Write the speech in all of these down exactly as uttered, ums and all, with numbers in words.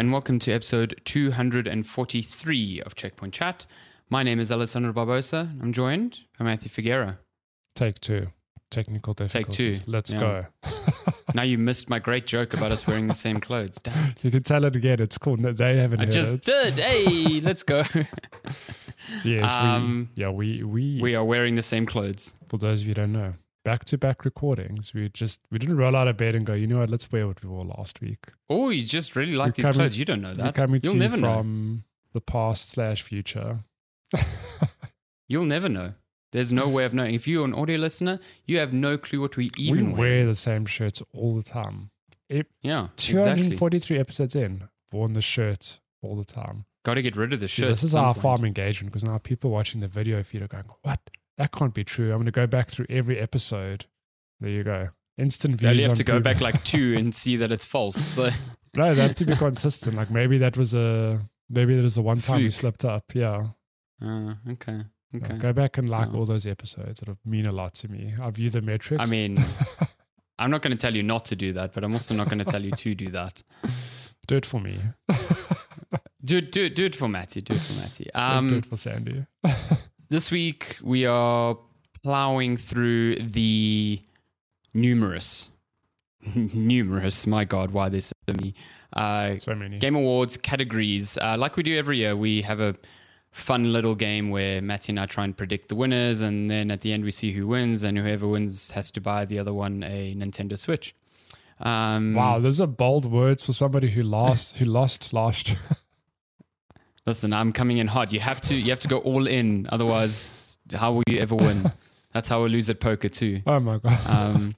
and welcome to episode two hundred forty-three of Checkpoint Chat. My name is Alessandro Barbosa. I'm joined by Matthew Figuera. Take two. Technical difficulties. Take two. Let's yeah. go. Now you missed my great joke about us wearing the same clothes. Damn it. You can tell it again. It's cool. No, they haven't I heard just it. did. Hey, let's go. Yes, Um, we, yeah, we, we, We are wearing the same clothes. for those of you who don't know, back-to-back recordings. We just, we didn't roll out of bed and go, you know what, let's wear what we wore last week. Oh, you just really like We're these coming- clothes. You don't know We're that. coming You'll to you never know. from the past slash future. You'll never know. There's no way of knowing. If you're an audio listener, you have no clue what we We even wear the same shirts all the time. It, Yeah, two hundred exactly. forty-three episodes in, worn the shirt all the time. Got to get rid of the See, shirt. this at is some our point. farm engagement because now people watching the video feed are going, what? That can't be true. I'm going to go back through every episode. There you go. Instant They views. only have on to go people. back like two and see that it's false. So No, they have to be consistent. Like maybe that was a, maybe that was the one time we Fluke. slipped up. Yeah. Uh, okay. Okay. Yeah, go back and like Oh. all those episodes. It'll mean a lot to me. I view the metrics. I mean, I'm not going to tell you not to do that, but I'm also not going to tell you to do that. do it for me. Do it, do it, do it for Matty. Do it for Matty. Don't Um, do it for Sandy. this week we are plowing through the numerous, numerous. My God, why there's so many uh, So many. Game Awards categories. Uh, like we do every year, we have a fun little game where Matty and I try and predict the winners, and then at the end we see who wins, and whoever wins has to buy the other one a Nintendo Switch. Um, Wow, those are bold words for somebody who lost. who lost last. Listen, I'm coming in hot. You have to, you have to go all in. Otherwise, how will you ever win? That's how we lose at poker too. Oh my god. Um,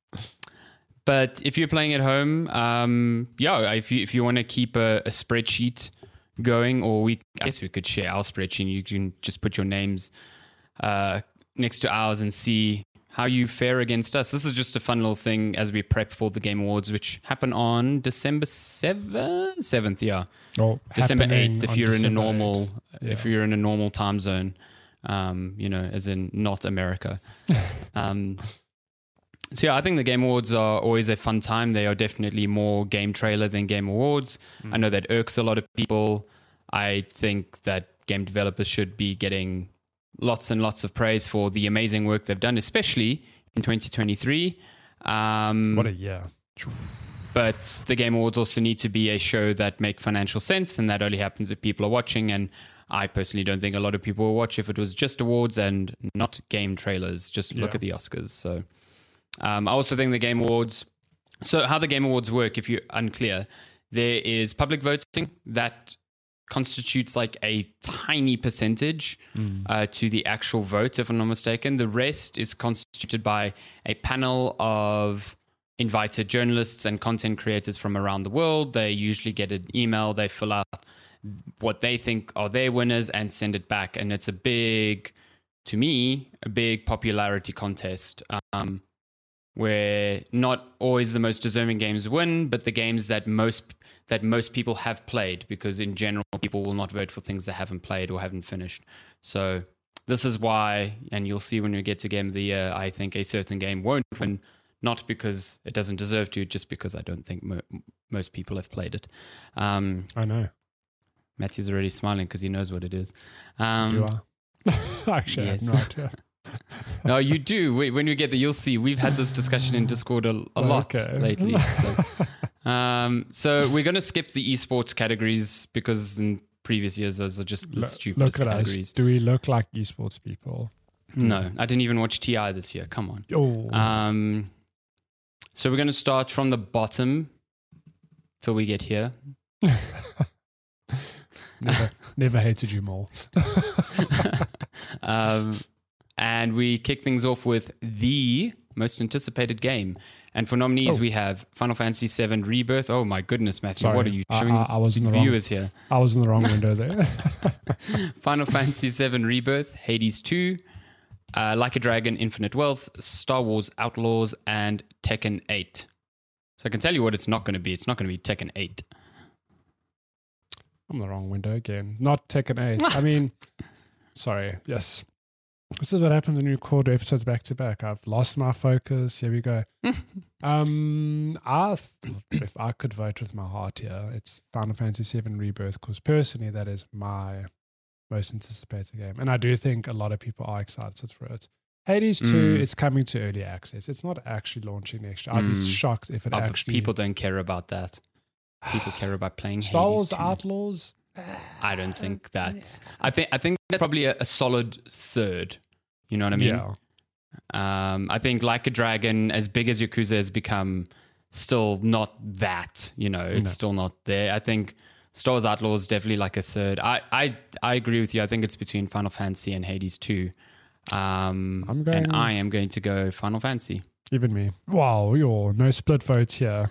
but if you're playing at home, um, yeah, if you if you want to keep a, a spreadsheet going, or we, I guess we could share our spreadsheet. You can just put your names uh, next to ours and see how you fare against us. This is just a fun little thing as we prep for the Game Awards, which happen on December seventh, seventh, yeah, Oh, December happening eighth. If on you're in a December normal, eighth. if Yeah. you're in a normal time zone, um, you know, as in not America. um, so yeah, I think the Game Awards are always a fun time. They are definitely more game trailer than Game Awards. Mm. I know that irks a lot of people. I think that game developers should be getting lots and lots of praise for the amazing work they've done, especially in twenty twenty-three. Um, What a year. but the Game Awards also need to be a show that make financial sense, and that only happens if people are watching. And I personally don't think a lot of people will watch if it was just awards and not game trailers. Just look Yeah. at the Oscars. So um, I also think the Game Awards. So how the Game Awards work, if you're unclear, there is public voting that constitutes like a tiny percentage uh, to the actual vote, if I'm not mistaken. The rest is constituted by a panel of invited journalists and content creators from around the world. They usually get an email, they fill out what they think are their winners and send it back. And it's a big, to me, a big popularity contest um, where not always the most deserving games win, but the games that most that most people have played, because in general, people will not vote for things they haven't played or haven't finished. So this is why, and you'll see when we get to Game of the Year, I think a certain game won't win, not because it doesn't deserve to, just because I don't think mo- most people have played it. Um, I know. Matthew's already smiling because he knows what it is. Um, Do I? Actually, yes. I have no idea. No, you do. Wait, when we get there, you'll see. We've had this discussion in Discord a, a lot Okay. lately. So, um, so we're going to skip the esports categories because in previous years those are just the Lo- stupidest Look at categories. us. Do we look like esports people? No, I didn't even watch T I this year. Come on. Oh, Um, so we're going to start from the bottom till we get here. never, never hated you more. um, and we kick things off with the most anticipated game. And for nominees, Oh. we have Final Fantasy seven Rebirth. Oh my goodness, Matthew, Sorry, what are you I- showing I- I was in the wrong- viewers here? I was in the wrong window there. Final Fantasy seven Rebirth, Hades two, uh, Like a Dragon, Infinite Wealth, Star Wars Outlaws, and Tekken eight. So I can tell you what it's not going to be. It's not going to be Tekken eight. I'm in the wrong window again. Not Tekken eight. I mean, sorry. Yes. This is what happens when you record episodes back to back. I've lost my focus. Here we go. um, I if I could vote with my heart here, it's Final Fantasy seven Rebirth, because personally, that is my most anticipated game, and I do think a lot of people are excited for it. Hades two, Mm. it's coming to early access. It's not actually launching next year. I'd be Mm. shocked if it Oh, but actually. people don't care about that. People care about playing Star Hades Wars two. Outlaws. I don't think that's. I think I think that's probably a, a solid third. You know what I mean? Yeah. Um, I think Like a Dragon, as big as Yakuza has become, still not that. You know, it's No. still not there. I think Star Wars Outlaws is definitely like a third. I, I I agree with you. I think it's between Final Fantasy and Hades two. Um, I'm going- and I am going to go Final Fantasy. Even me. Wow, you're no split votes here.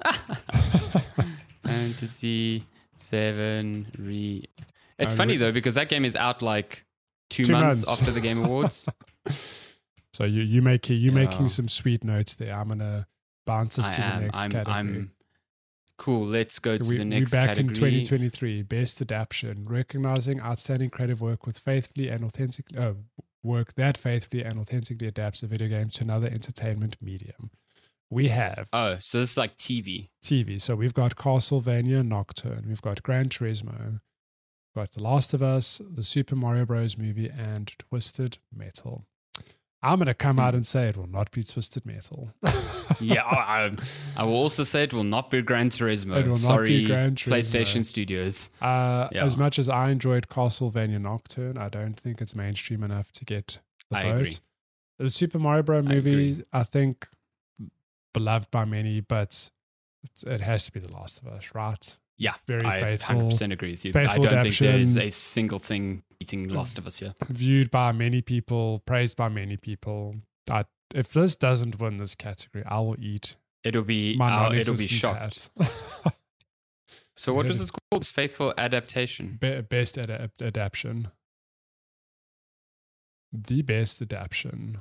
Fantasy seven re. It's Uh, funny re- though because that game is out like two, Two months, months. after the Game Awards. So you you make you Yeah. making some sweet notes there. I'm gonna bounce us I to the am. next I'm, category. I'm cool. Let's go to we, the we're next back category. in twenty twenty-three. Best adaptation, recognizing outstanding creative work with faithfully and authentically uh, work that faithfully and authentically adapts a video game to another entertainment medium. We have Oh, so this is like T V. T V. So we've got Castlevania Nocturne, we've got Gran Turismo, we've got The Last of Us, the Super Mario Bros. Movie, and Twisted Metal. I'm going to come out and say it will not be Twisted Metal. Yeah, I, I- I will also say it will not be Gran Turismo. It will not Sorry, be Gran Turismo. PlayStation Studios. Uh, Yeah. As much as I enjoyed Castlevania Nocturne, I don't think it's mainstream enough to get the I vote. agree. The Super Mario Bros. movie, agree. I, think, beloved by many, but it's, it has to be The Last of Us, right? Yeah, Very I faithful. one hundred percent agree with you. I faithful don't think there's adaptation. a single thing beating Last of Us here. Viewed by many people, praised by many people. I, if this doesn't win this category, I will eat It'll be my uh, it'll be non-existent shocked. hat. So what Yeah. was this called? Faithful adaptation. Be- best ad- adaptation. The best adaptation.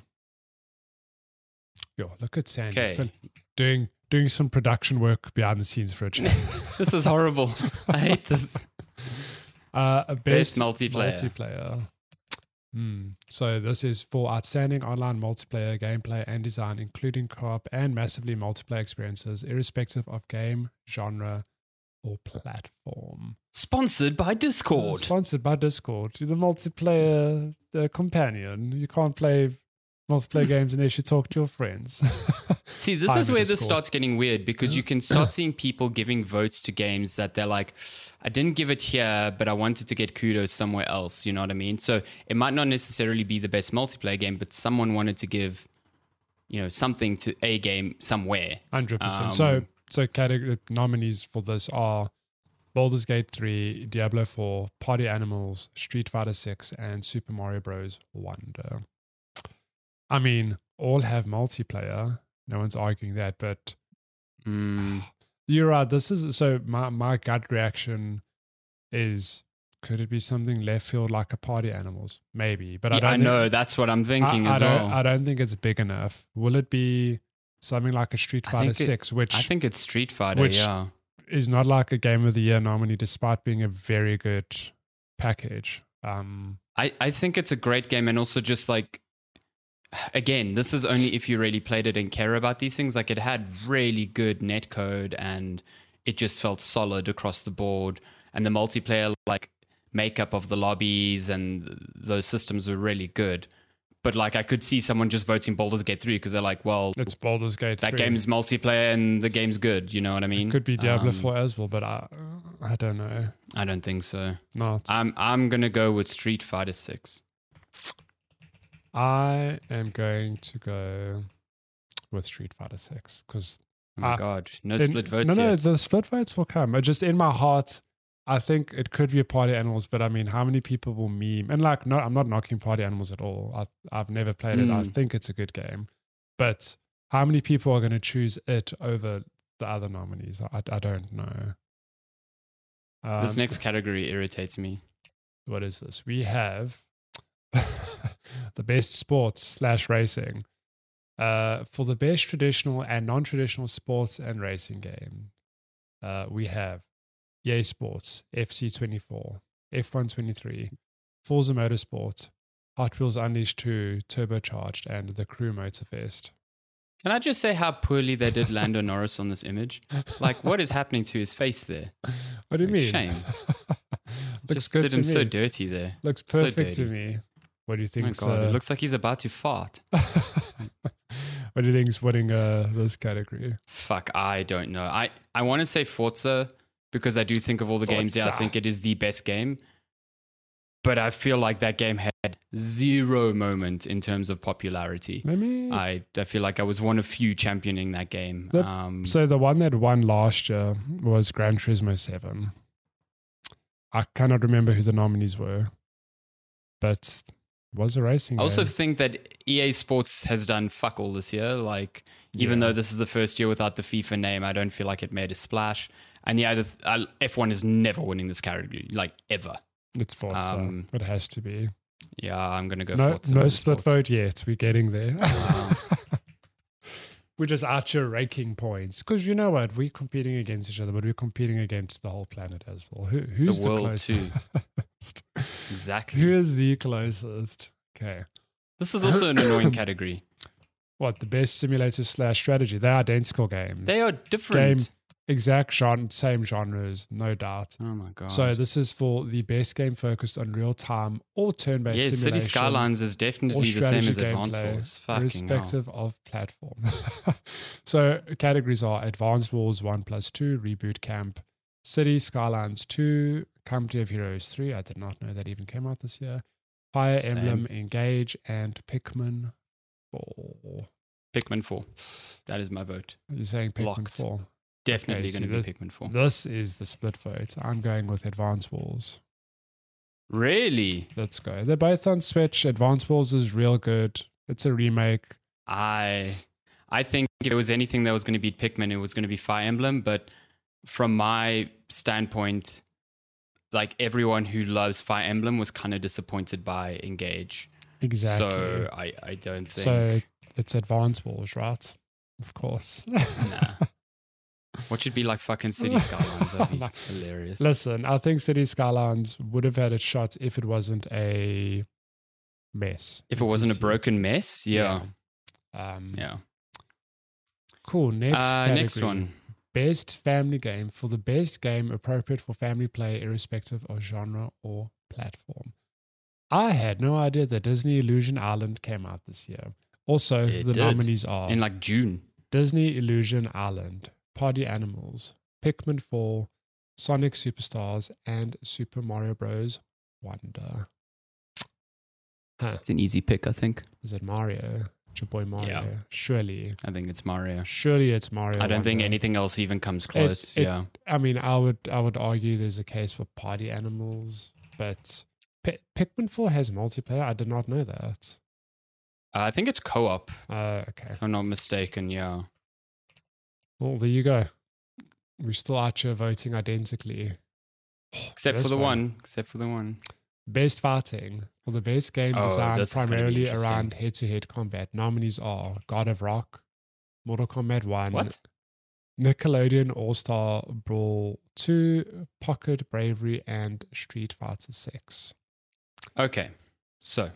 Yo, look at Sandy Okay. fin- doing doing some production work behind the scenes for a change. This is horrible. I hate this. Uh, a Best best, multiplayer. multiplayer. Hmm. So this is for outstanding online multiplayer gameplay and design, including co-op and massively multiplayer experiences, irrespective of game, genre, or platform. Sponsored by Discord. Sponsored by Discord. You're the multiplayer uh, companion. You can't play multiplayer games unless you talk to your friends. See, this I'm is in where this Discord. starts getting weird because you can start seeing people giving votes to games that they're like, I didn't give it here, but I wanted to get kudos somewhere else. You know what I mean? So it might not necessarily be the best multiplayer game, but someone wanted to give, you know, something to a game somewhere. one hundred percent. Um, so, so category nominees for this are Baldur's Gate three, Diablo four, Party Animals, Street Fighter six, and Super Mario Bros. Wonder. I mean, all have multiplayer. No one's arguing that, but Mm, you're right. This is so my, my gut reaction is, could it be something left field like a Party Animals? Maybe, but I yeah, don't I think- know. That's what I'm thinking I, I as don't, well. I don't think it's big enough. Will it be something like a Street I Fighter think it- six, which I think it's Street Fighter, which- yeah. is not like a Game of the Year nominee, despite being a very good package? Um, I, I think it's a great game, and also just like, again, this is only if you really played it and care about these things. Like, it had really good netcode, and it just felt solid across the board. And the multiplayer like makeup of the lobbies and those systems were really good. But like, I could see someone just voting Baldur's Gate three because they're like, well, it's Baldur's Gate. that three. game's multiplayer and the game's good. You know what I mean? It could be Diablo Um, four as well, but I, I don't know. I don't think so. Not. I'm I'm gonna go with Street Fighter six. I am going to go with Street Fighter six because Oh my Uh, god, no in- split votes No, no, yet. the split votes will come. Uh, Just in my heart, I think it could be a Party Animals, but I mean, how many people will meme? And like, no, I'm not knocking Party Animals at all. I, I've never played it. I Mm. think it's a good game, but how many people are going to choose it over the other nominees? I, I don't know. Um, This next category irritates me. what is this? We have the best sports slash racing. Uh, for the best traditional and non-traditional sports and racing game, uh, we have E A Sports, F C twenty-four, F one twenty-three, Forza Motorsport, Hot Wheels Unleashed two, Turbocharged, and The Crew Motorfest. Can I just say how poorly they did Lando Norris on this image? Like, what is happening to his face there? What do you Like, mean? Shame. Looks Just good did to him me. so dirty there. Looks So perfect to dirty. me. What do you Oh my think? God, it looks like he's about to fart. What do you think's winning uh, this category? Fuck, I don't know. I, I want to say Forza because I do think of all the games. Yeah, I Forza. think it is the best game. But I feel like that game had zero moment in terms of popularity. Let me. I, I feel like I was one of few championing that game. Yep. Um, So the one that won last year was Gran Turismo seven. I cannot remember who the nominees were, but it was a racing I also game. think that E A Sports has done fuck all this year. Like, even Yeah. though this is the first year without the FIFA name, I don't feel like it made a splash. And the other th- uh, F one is never winning this category, like ever. It's Forza. um, It has to be. Yeah, I'm gonna go No, Forza. no for split sport. vote yet. We're getting there. Wow. We're just out here ranking points because you know what? We're competing against each other, but we're competing against the whole planet as well. Who, who's The the, world closest? too. Exactly. Who is the closest? Okay. This is also an annoying category. What, the best simulator slash strategy? They're identical games. They are different. Game- exact genre, same genres, no doubt. Oh my god. So this is for the best game focused on real time or turn-based yeah, simulation. City Skylines is or definitely the same strategy as Advance gameplay, Wars. Fucking irrespective of platform. So categories are Advanced Wars one plus two, Reboot Camp, City Skylines two, Company of Heroes three. I did not know that even came out this year. Fire Same. Emblem Engage and Pikmin four. hell. Pikmin four. That is my vote. You're saying Pikmin Locked. four. Definitely Okay, going to see, be Pikmin four. This is the split vote. I'm going with Advance Wars. Really? Let's go. They're both on Switch. Advance Wars is real good. It's a remake. I I think if there was anything that was going to beat Pikmin, it was going to be Fire Emblem. But from my standpoint, like everyone who loves Fire Emblem was kind of disappointed by Engage. Exactly. So I, I don't think. So it's Advance Wars, right? Of course. Nah. What should be like fucking City Skylines? That'd be No. hilarious. Listen, I think City Skylines would have had a shot if it wasn't a mess. If it in wasn't a P C. broken mess, yeah. Yeah. Um, Yeah. Cool. Next Uh, category. next one. Best family game for the best game appropriate for family play, irrespective of genre or platform. I had no idea that Disney Illusion Island came out this year. Also, It the did. nominees are In like June. Disney Illusion Island, Party Animals, Pikmin four, Sonic Superstars, and Super Mario Bros. Wonder. Huh. It's an easy pick, I think. Is it Mario? It's your boy Mario. Surely. I think it's Mario. Surely it's Mario. I don't think Wonder. anything else even comes close. it- yeah. I mean, I would I would argue there's a case for Party Animals, but P- Pikmin four has multiplayer. I did not know that. Uh, I think it's co-op, Uh, okay. if I'm not mistaken. Yeah. Well, there you go. We're still out here voting identically. Except for This the one. one. Except for the one. Best fighting for the best game Oh, designed this is gonna be primarily interesting. around head-to-head combat. Nominees are God of Rock, Mortal Kombat one, What? Nickelodeon All-Star Brawl two, Pocket Bravery, and Street Fighter six. Okay. So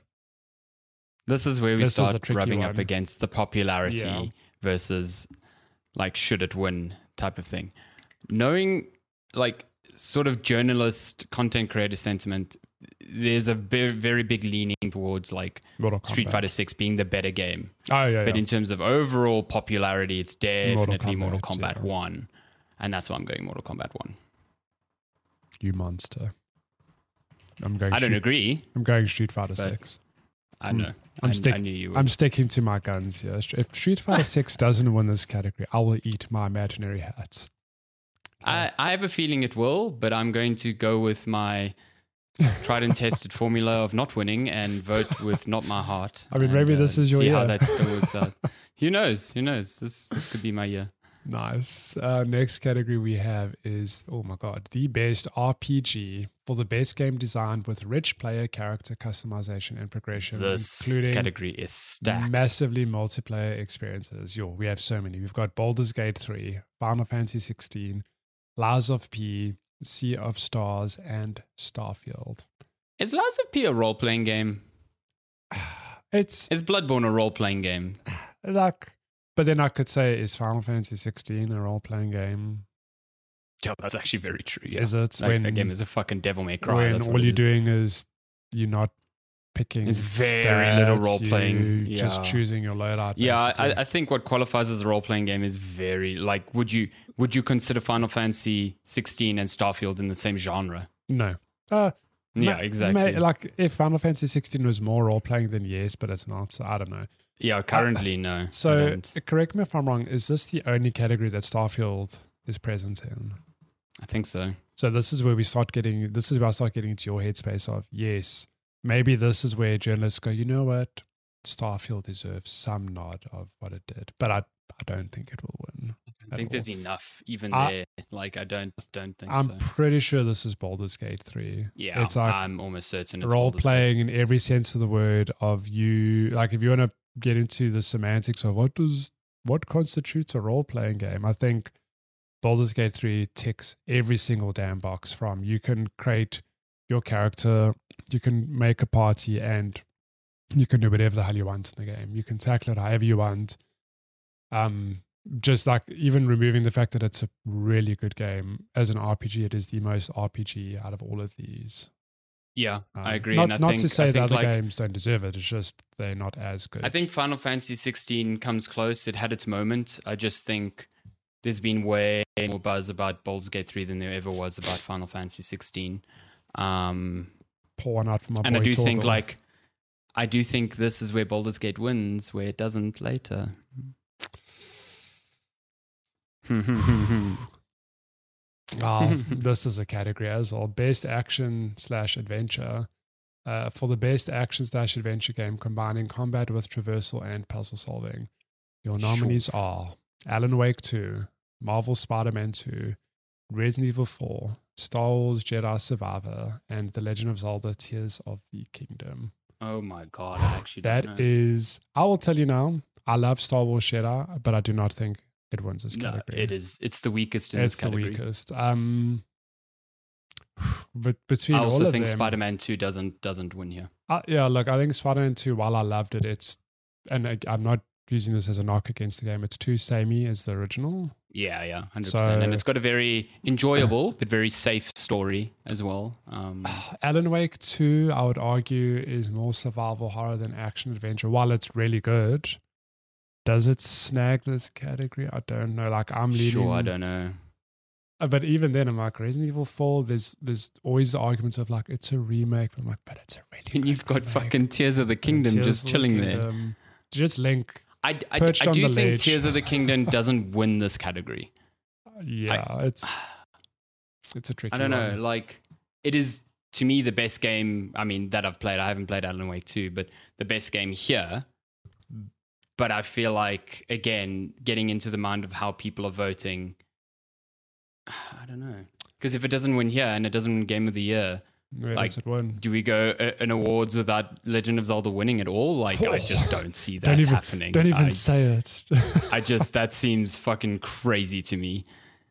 this is where we This is a start tricky rubbing up one. against the popularity Yeah. versus like should it win type of thing. Knowing like sort of journalist content creator sentiment, there's a very, very big leaning towards like Mortal Street Kombat. Fighter six being the better game. Oh, yeah, But yeah. in terms of overall popularity, it's definitely Mortal Kombat, Kombat, yeah. one. And that's why I'm going Mortal Kombat one. You monster. I'm going I don't Street, agree. I'm going Street Fighter but- six. I I'm- know. I'm I, stick- I knew you would. I'm sticking to my guns here. If Street Fighter six doesn't win this category, I will eat my imaginary hat. I, I have a feeling it will, but I'm going to go with my tried and tested formula of not winning and vote with not my heart. I mean, and, maybe this is your see how year. that still works out. Who knows? Who knows? This this could be my year. Nice. Uh, next category we have is, oh my god, the best R P G for the best game designed with rich player character customization and progression, This including category is stacked. massively multiplayer experiences. Yo, we have so many. We've got Baldur's Gate three, Final Fantasy sixteen, Lies of P, Sea of Stars, and Starfield. Is Lies of P a role playing game? it's Is Bloodborne a role playing game? like, but then I could say, is Final Fantasy sixteen a role playing game? Yeah, that's actually very true. Yeah. Is it Like, when a game is a fucking Devil May Cry. when That's what all it you're is. doing is you're not picking? It's very stats, little role playing. you're Just Yeah. choosing your loadout. Yeah, basically. I, I think what qualifies as a role playing game is very like. Would you would you consider Final Fantasy sixteen and Starfield in the same genre? no. Uh, Yeah, ma- exactly. ma- like if Final Fantasy sixteen was more role playing, then yes, but it's not. So I don't know. yeah, currently no. I So don't. correct me if I'm wrong. Is this the only category that Starfield is present in? I think so. So this is where we start getting. This is where I start getting into your headspace of yes, maybe this is where journalists go. You know what? Starfield deserves some nod of what it did, but I I don't think it will win. I at think all. there's enough even I- there. Like I don't don't think I'm so. pretty sure this is Baldur's Gate three. Yeah, it's like I'm almost certain it's role Baldur's Gate. playing in every sense of the word. Of you, like if you want to get into the semantics of what does what constitutes a role playing game, I think Baldur's Gate three ticks every single damn box. From you can create your character, you can make a party, and you can do whatever the hell you want in the game. You can tackle it however you want. Um, just like even removing the fact that it's a really good game as an R P G, it is the most R P G out of all of these. Yeah, Um, I agree. Not, and I not think, to say I the think other like, games don't deserve it. It's just they're not as good. I think Final Fantasy sixteen comes close. It had its moment. I just think there's been way more buzz about Baldur's Gate three than there ever was about Final Fantasy sixteen. Um, pour one out for my and boy I do think Torgal. like I do think this is where Baldur's Gate wins, where it doesn't later. Well, this is a category as well. Best action slash adventure. Uh, for the best action slash adventure game combining combat with traversal and puzzle solving, your nominees Sure. are Alan Wake two, Marvel Spider-Man two, Resident Evil four, Star Wars Jedi Survivor, and The Legend of Zelda Tears of the Kingdom. Oh my god, I actually That don't know. is, I will tell you now, I love Star Wars Jedi, but I do not think it wins this No, category. it is. It's the weakest in It's this the category. weakest. Um, but between I all also of think them, Spider-Man two doesn't doesn't win here. uh, yeah, look, I think Spider-Man two, while I loved it, it's, and I, I'm not using this as a knock against the game, it's too samey as the original. Yeah, yeah, hundred So- percent. And it's got a very enjoyable but very safe story as well. Um, Alan Wake two, I would argue, is more survival horror than action adventure. While it's really good, does it snag this category? I don't know. Like I'm leaning. sure, I don't know. Uh, But even then, I'm like Resident Evil four. There's there's always the arguments of like it's a remake. I'm like, but it's a really. And good you've got remake. fucking Tears of the Kingdom Tears just of the chilling there. Kingdom. Just Link. I, I, perched I on do the think ledge. Tears of the Kingdom doesn't win this category. Yeah, it's it's a tricky. I don't know. one. Like, it is to me the best game. I mean, that I've played. I haven't played Alan Wake two, but the best game here. But I feel like again, getting into the mind of how people are voting. I don't know, because if it doesn't win here and it doesn't win Game of the Year, Where like, does it win? do we go uh, in awards without Legend of Zelda winning at all? Like, I just don't see that Don't even- happening. Don't even I, say it. I just that seems fucking crazy to me.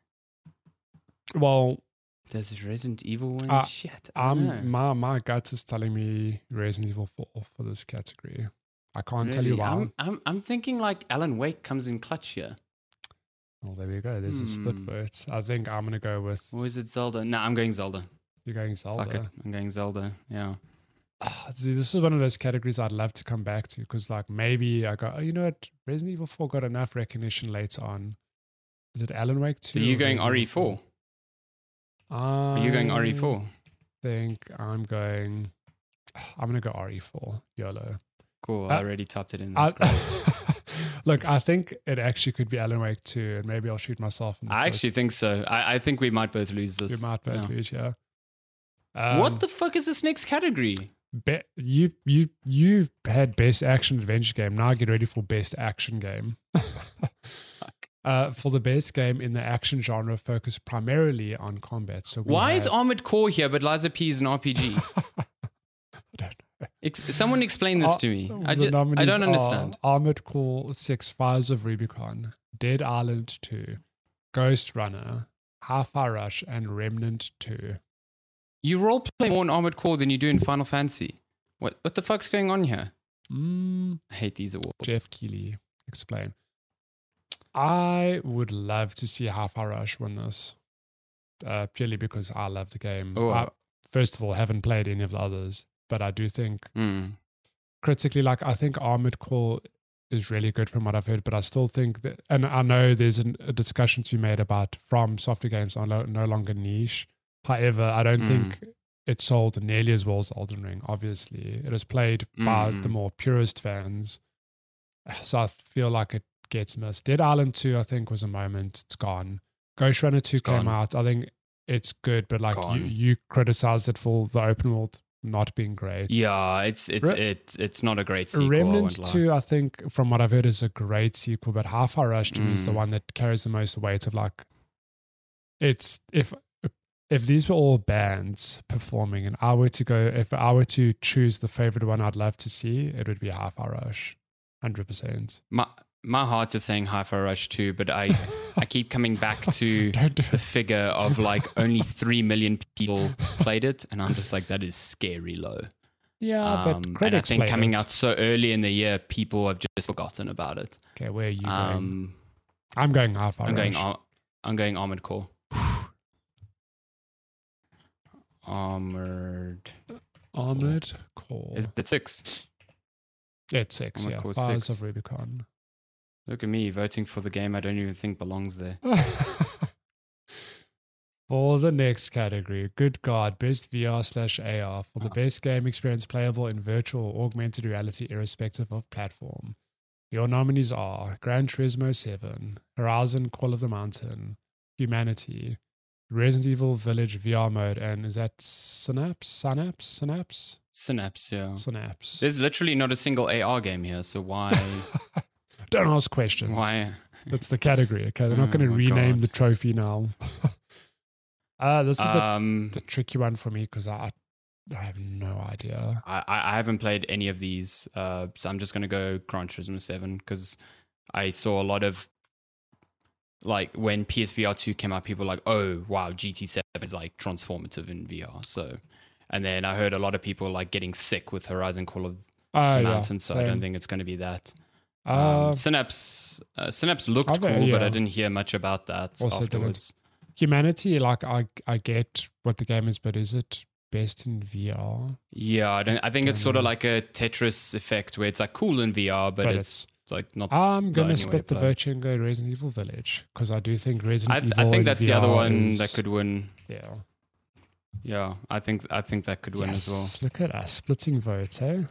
well, Does Resident Evil win? Uh, Shit, I don't know. um, my my gut is telling me Resident Evil four for this category. I can't tell you Really? why. I'm, I'm, I'm thinking like Alan Wake comes in clutch here. Well, there we go. There's a split Hmm. vote. I think I'm gonna go with. Or is it Zelda? No, I'm going Zelda. You're going Fuck it. Zelda. I'm going Zelda. Yeah. Ah, see, this is one of those categories I'd love to come back to because, like, maybe I got. Oh, you know what? Resident Evil four got enough recognition later on. Is it Alan Wake two? So you're or going Resident R E Evil four? Are you going R E four? I think I'm going. I'm gonna go R E four. YOLO. Cool. Uh, I already topped it in. I, That's great. look, I think it actually could be Alan Wake two, and maybe I'll shoot myself in the I foot. actually think so. I, I think we might both lose this. We might both Yeah. lose, yeah. Um, what the fuck is this next category? Be- you you you had best action adventure game. Now get ready for best action game. uh, for the best game in the action genre, focused primarily on combat. So we Why is have- Armored Core here, but Liza P is an R P G? I don't know. Ex- someone explain this Uh, to me. I, The ju- I nominees don't are understand. Armored Core six, Fires of Rubicon, Dead Island two, Ghost Runner, Hi-Fi Rush, and Remnant two. You role play more in Armored Core than you do in Final Fantasy. What what the fuck's going on here? Mm, I hate these awards. Jeff Keighley, explain. I would love to see Hi-Fi Rush win this, uh, purely because I love the game. Oh, I, first of all, haven't played any of the others, but I do think mm. critically, like I think Armored Core is really good from what I've heard, but I still think that, and I know there's an, a discussion to be made about From Software games are no, no longer niche. However, I don't Mm. think it sold nearly as well as Elden Ring. Obviously, it is played by Mm. the more purist fans, so I feel like it gets missed. Dead Island two, I think, was a moment. It's gone. Ghost Runner two It's came gone. out. I think it's good, but like you, Gone. you criticized it for the open world not being great. Yeah, it's it's Re- it, it's not a great sequel. Remnants I won't lie. two, I think, from what I've heard, is a great sequel, but Hi-Fi Rush to me is the Mm. one that carries the most weight of like, it's if if these were all bands performing and I were to go, if I were to choose the favorite one I'd love to see, it would be Hi-Fi Rush, one hundred percent. My my heart is saying Hi-Fi Rush too, but I I keep coming back to Don't do the it. figure of like only three million people played it, and I'm just like, that is scary low. Yeah, Um, but and I critics think played coming it. out so early in the year, people have just forgotten about it. Okay, where are you going? Um, I'm going Hi-Fi I'm Rush. going Ar- I'm going Armored Core. Armored Armored Core. is it six? It's six, Armored yeah. Core Fires six. of Rubicon. Look at me voting for the game I don't even think belongs there. For the next category, good God, best V R slash A R for the best game experience playable in virtual or augmented reality irrespective of platform. Your nominees are Gran Turismo seven, Horizon Call of the Mountain, Humanity, Resident Evil Village V R mode, and is that Synapse? Synapse? Synapse? Synapse, yeah. Synapse. There's literally not a single A R game here, so why? Don't ask questions. why? That's the category. Okay, they're not Oh going to my rename God. the trophy now. uh, this is a, Um, the tricky one for me because I, I have no idea. I, I haven't played any of these, uh, so I'm just going to go Gran Turismo seven because I saw a lot of, like, when P S V R two came out, people were like, oh, wow, G T seven is, like, transformative in V R. So, and then I heard a lot of people, like, getting sick with Horizon Call of Oh, the yeah, Mountain, so I same. don't think it's going to be that. Uh, Um, Synapse, uh, Synapse looked I've- cool, yeah. but I didn't hear much about that Also didn't. afterwards. Humanity, like I, I get what the game is, but is it best in V R? Yeah, I don't. I think it's Don't sort of know. like a Tetris effect where it's like cool in V R, but, But it's, like not. I'm gonna only way split to the play. vote and go Resident Evil Village because I do think Resident I, th- Evil. I think in that's the V R other one is- that could win. Yeah. Yeah, I think I think that could win Yes, as well. look at us splitting votes, eh?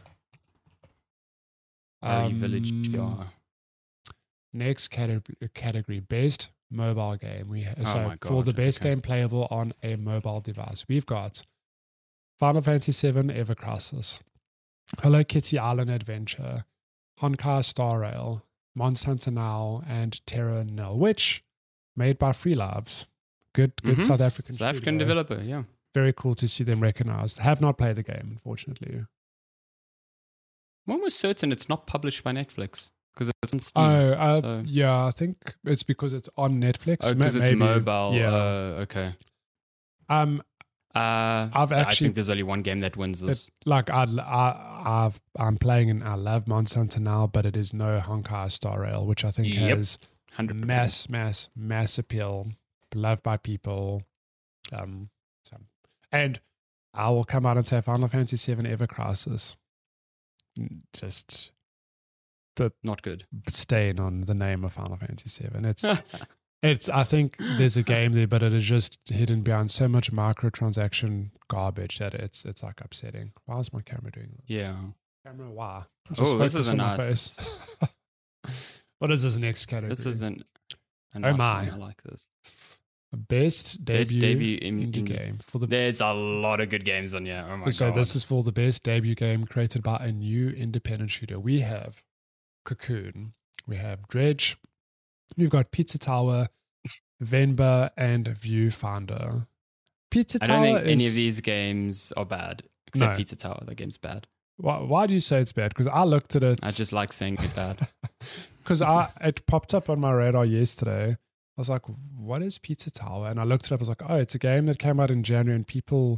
Very Village V Um, R. Next category, category best mobile game. We ha- Oh so my for the God, best okay. game playable on a mobile device, we've got Final Fantasy seven Ever Crisis, Hello Kitty Island Adventure, Honkai Star Rail, Monster Hunter Now, and Terra Nil, which made by Free Lives. Good, good Mhm. South African. South African studio. developer, yeah. Very cool to see them recognized. Have not played the game, unfortunately. I'm almost certain it's not published by Netflix because it's on Steam. Oh, uh, so- yeah, I think it's because it's on Netflix. Oh, Ma- because it's maybe. mobile. Yeah. Uh, okay. um, Uh, I've I actually- think there's only one game that wins this. it, like I, I, I've, I'm playing and I love Monster Hunter now, but it is no Honkai Star Rail, which I think Yep. has one hundred percent. mass, mass, mass appeal, loved by people. Um, so, and I will come out and say Final Fantasy seven Ever Crisis. Just Not good. stain on the name of Final Fantasy seven. It's it's I think there's a game there, but it is just hidden behind so much microtransaction garbage that it's it's like upsetting. Why is my camera doing that? Yeah. Camera, why? Oh, this is focus a on my nice. face. What is this next category? This isn't. A Oh nice my. one. I like this. Best debut, Best debut in- indie in- game for the There's a lot of good games on here. Oh my so god. this is for the best debut game created by a new independent shooter. We have Cocoon, we have Dredge, we've got Pizza Tower, Venba, and Viewfinder. Pizza I Tower don't think is, any of these games are bad except No. Pizza Tower. That game's bad. Why, why do you say it's bad? Because I looked at it. I just like saying it's bad. Because I it popped up on my radar yesterday. I was like, what is Pizza Tower? And I looked it up. I was like, oh, it's a game that came out in January and people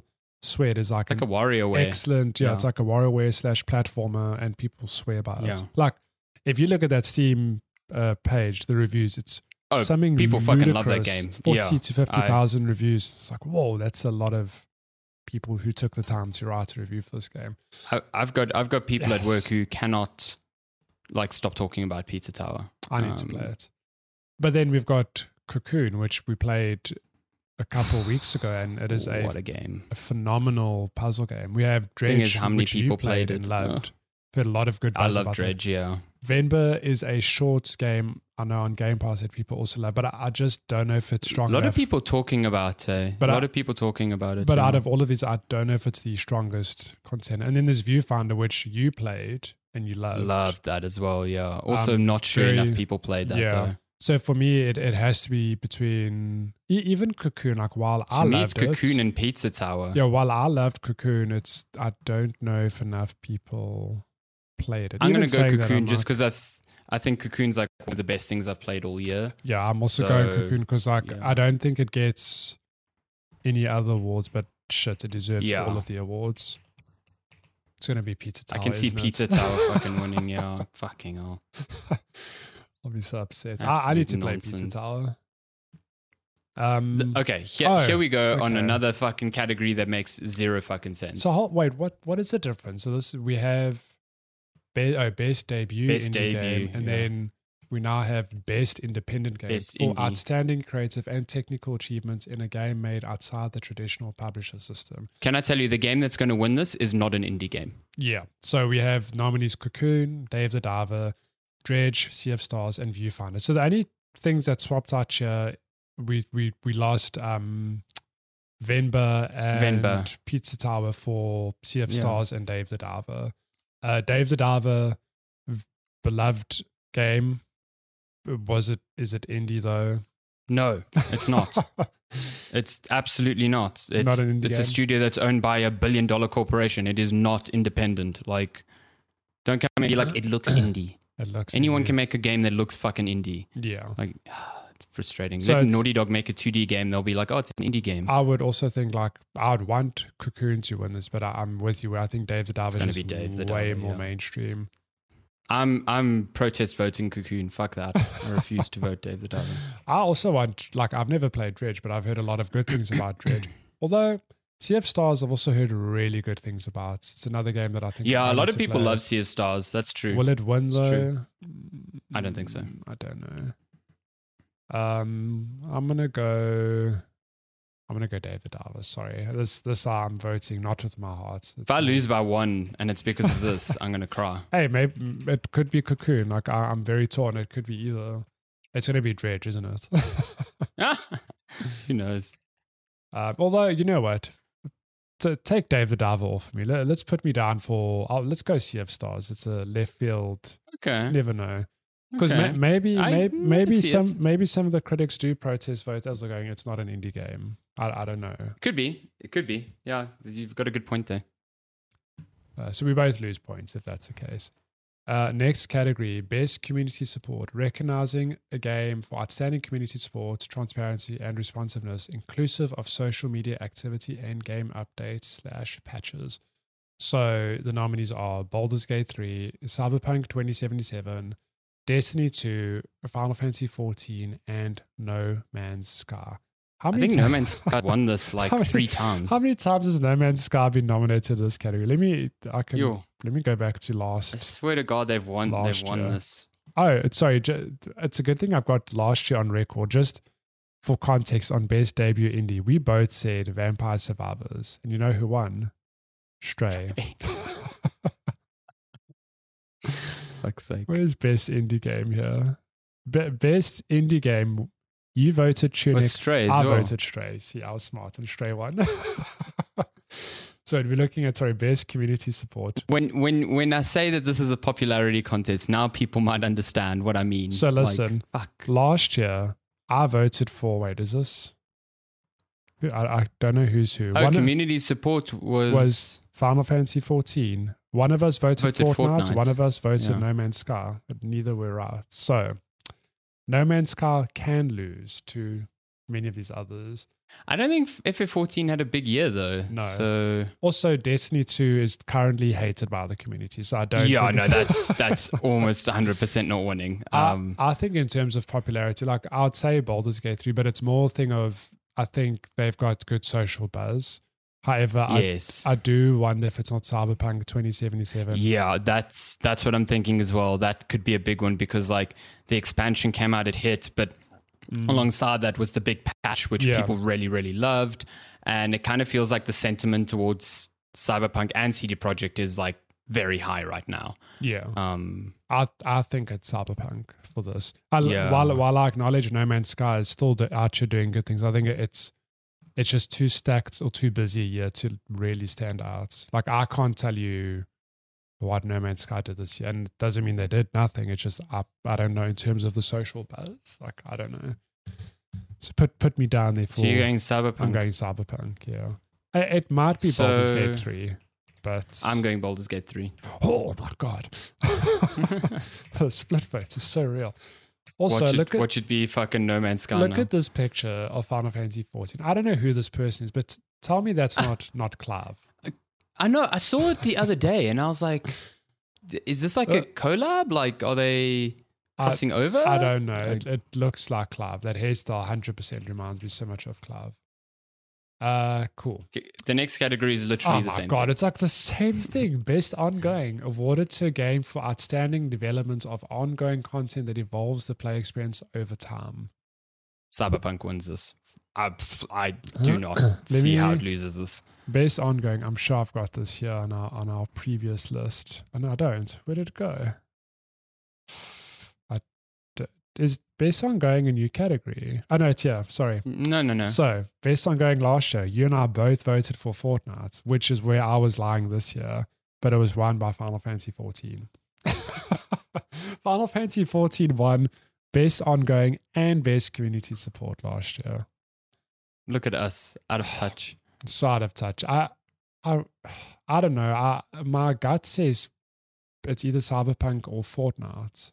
swear it is like, Like an a WarioWare. excellent, yeah, Yeah. it's like a WarioWare slash platformer, and people swear by it. Yeah. Like, if you look at that Steam uh, page, the reviews, it's Oh, something people fucking love that ludicrous, game. forty Yeah, to fifty thousand reviews. It's like, whoa, that's a lot of people who took the time to write a review for this game. I, I've got I've got people Yes. at work who cannot like stop talking about Pizza Tower. I need to Um, play it. But then we've got Cocoon, which we played a couple of weeks ago, and it is a, what a game. a phenomenal puzzle game. We have Dredge, Thing is, how many which you people played, played and it? loved. Oh. Heard a lot of good I buzz love about it. Dredge. Yeah, Venba is a short game. I know on Game Pass that people also love, but I, I just don't know if it's strong a lot enough. of people talking about it. But a lot I- of people talking about it. But yeah. out of all of these, I don't know if it's the strongest content. And then there's Viewfinder, which you played and you loved. loved that as well. Yeah. Also, Um, not sure very- enough people played that yeah. though. So for me, it, it has to be between e- even Cocoon. Like while To I me, loved it's Cocoon it, and Pizza Tower. yeah, while I loved Cocoon, it's I don't know if enough people played it. I'm Even gonna go saying that, Cocoon I'm just like, because I th- I think Cocoon's like one of the best things I've played all year. yeah, I'm also So, going Cocoon because like yeah. I don't think it gets any other awards, but shit, it deserves Yeah. all of the awards. It's gonna be Pizza Tower. I can see isn't it? Pizza Tower fucking winning. Yeah, fucking hell. I'll be so upset. I, I need to Absolute play nonsense. Pizza Tower. Um. Th- Okay, here, oh, here we go on okay. another fucking category that makes zero fucking sense. So hold, wait, what? What is the difference? So this we have, be, oh, best debut Best indie debut, game, and yeah. then we now have best independent game Best for indie. outstanding creative and technical achievements in a game made outside the traditional publisher system. Can I tell you, the game that's going to win this is not an indie game. Yeah. So we have nominees Cocoon, Dave the Diver, Dredge, Sea of Stars, and Viewfinder. So the only things that swapped out here, we we we lost um, Venba and Venba. Pizza Tower for Sea of Yeah. Stars and Dave the Diver. Uh, Dave the Diver, v- beloved game. Was it? Is it indie though? No, it's not. It's absolutely not. It's, Not an indie it's a game? studio that's owned by a billion dollar corporation. It is not independent. Like, don't come and be like, it looks indie. It looks Anyone indie. can make a game that looks fucking indie. Yeah. Like, it's frustrating. So Let it's- Naughty Dog make a two D game. They'll be like, oh, it's an indie game. I would also think like I would want Cocoon to win this, but I, I'm with you. I think Dave the Diver gonna is be Dave the way Diver, more yeah. mainstream. I'm I'm protest voting Cocoon. Fuck that. I refuse to vote Dave the Diver. I also want like I've never played Dredge, but I've heard a lot of good things about Dredge. Although Sea of Stars, I've also heard really good things about. It's another game that I think Yeah, I a need lot of to people play. love Sea of Stars. That's true. Will it win It's though? true. I don't think so. Mm, I don't know. Um, I'm gonna go. I'm gonna go David Diver. Sorry, this this I'm voting not with my heart. It's If I not- lose by one and it's because of this, I'm gonna cry. hey, maybe it could be Cocoon. Like I, I'm very torn. It could be either. It's gonna be Dredge, isn't it? Who knows? uh, although you know what, to take Dave the Diver off me. Let, let's put me down for. Oh, let's go Sea of Stars. It's a left field. Okay. Never know. Because okay. maybe, I- maybe, I maybe see some, it. maybe some of the critics do protest vote as they're going. It's not an indie game. I, I don't know. Could be. It could be. Yeah, you've got a good point there. Uh, so we both lose points if that's the case. Uh, next category: best community support, recognizing a game for outstanding community support, transparency, and responsiveness, inclusive of social media activity and game updates slash patches. So the nominees are Baldur's Gate three, Cyberpunk twenty seventy-seven, Destiny two, Final Fantasy fourteen, and No Man's Sky. How I think ti- No Man's Sky won this like How many- three times. How many times has No Man's Sky been nominated to this category? Let me. I can. Yo, Let me go back to I last. swear to God, they've won. Last They've won year. this. Oh, it's sorry. ju- It's a good thing I've got last year on record. Just for context, on best debut indie, we both said Vampire Survivors, and you know who won? Stray. Fuck's sake. Where's best indie game here? Be- best indie game. You voted Was Tunic. Stray as I well. voted Stray. See, I was smart, and Stray won. So we're looking at sorry best community support. When when when I say that this is a popularity contest, now people might understand what I mean. So Like, listen, fuck. last year I voted for. Wait, is this? who- I, I don't know who's who. Oh, One of- community support was, was Final Fantasy fourteen. One of us voted, Voted Fortnite, Fortnite. One of us voted Yeah. No Man's Sky, but neither were right. So No Man's Sky can lose to many of these others. I don't think F F fourteen had a big year though. No. So Also, Destiny two is currently hated by the community, so I don't. yeah, think no, it's- that's that's almost one hundred percent not winning. Um, I, I think in terms of popularity, like I'd say Baldur's Gate three, but it's more a thing of I think they've got good social buzz. However, yes. I, I do wonder if it's not Cyberpunk twenty seventy-seven. Yeah, that's that's what I'm thinking as well. That could be a big one because like the expansion came out, it hit, but Mm. alongside that was the big patch, which Yeah. people really, really loved. And it kind of feels like the sentiment towards Cyberpunk and C D Projekt is like very high right now. Yeah, Um, I I think it's Cyberpunk for this. I, Yeah. While while I acknowledge No Man's Sky is still do, out here doing good things, I think it's it's just too stacked or too busy a year to really stand out. Like I can't tell you what No Man's Sky did this year, and it doesn't mean they did nothing. It's just I, I don't know in terms of the social buzz. Like I don't know. So put put me down there for. so you're going Cyberpunk? I'm going Cyberpunk. Yeah, it, it might be So- Baldur's Gate three, but I'm going Baldur's Gate three. Oh my god, the split votes is so real. Also, what, should, look at what should be fucking No Man's Sky look now? at this picture of Final Fantasy fourteen. I don't know who this person is, but tell me that's not not Clive. I know. I saw it the other day, and I was like, d- "Is this like a Uh, collab? Like, are they I- crossing over?" I don't know. Like- It, it looks like Clive. That hairstyle one hundred percent reminds me so much of Clive. Uh, cool. The next category is literally Oh the my same. god, thing. it's like the same thing. Best ongoing, awarded to a game for outstanding development of ongoing content that evolves the play experience over time. Cyberpunk wins this. I, I do not Let see how me- it loses this. Best ongoing. I'm sure I've got this here on our on our previous list. Oh, no, I don't. Where did it go? I d- is best ongoing a new category? Oh no, it's here. Sorry. No, no, no. So best ongoing last year, you and I both voted for Fortnite, which is where I was lying this year, but it was won by Final Fantasy fourteen. Final Fantasy fourteen won best ongoing and best community support last year. Look at us, out of touch. So out of touch. I, I, I don't know. I my gut says it's either Cyberpunk or Fortnite,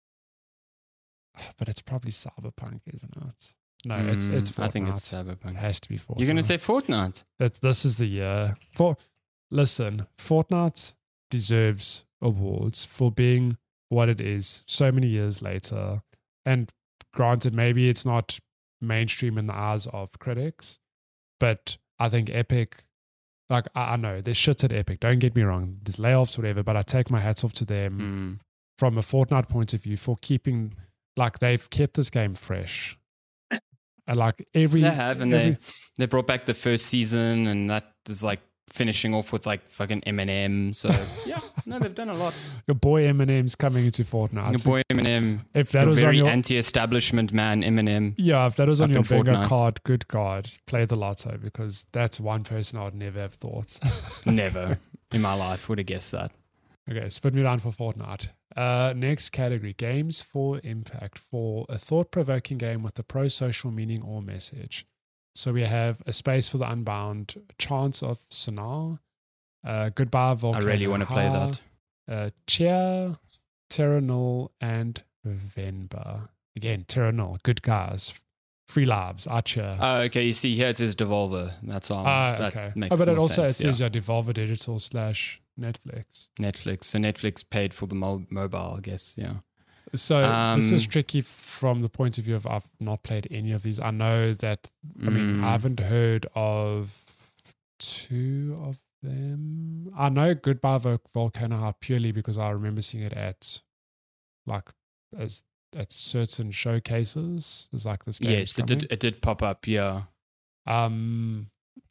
but it's probably Cyberpunk, isn't it? No, it's Mm, it's Fortnite. I think it's It Cyberpunk. has to be Fortnite. You're going to say Fortnite? that this is the year for. Listen, Fortnite deserves awards for being what it is so many years later. And granted, maybe it's not mainstream in the eyes of critics, but I think Epic, like I, I know there's shit at Epic. Don't get me wrong, there's layoffs, whatever. But I take my hats off to them Mm. from a Fortnite point of view for keeping, like they've kept this game fresh. And like every They have, and every, they they brought back the first season, and that is like finishing off with like fucking Eminem. So yeah, no, they've done a lot. your boy Eminem's coming into Fortnite. Your boy Eminem, if that your was on very your anti-establishment man, Eminem. yeah, if that was on up your in bingo Fortnite. card, good God, play the lotto because that's one person I would never have thought. Never in my life would have guessed that. Okay, split me down for Fortnite. Uh, next category, games for impact, for a thought-provoking game with a pro-social meaning or message. So we have A Space for the Unbound, Chance of Sonar, uh, Goodbye Volcano I really want to play Ha, that. Uh, Chia, Terra Null, and Venba. Again, Terra Null, good guys, free lives, Archer. Oh, okay. You see here it says Devolver. That's why Ah, that okay. makes Oh, but it more also sense. it says yeah. yeah. Devolver Digital slash Netflix. Netflix. So Netflix paid for the mo- mobile, I guess. Yeah. So this is Um, tricky from the point of view of I've not played any of these. I know that I mean Mm. I haven't heard of two of them. I know Goodbye Vol- Volcano High purely because I remember seeing it at like as at certain showcases. It's like this game. Yes, it did. It did pop up. Yeah. Um,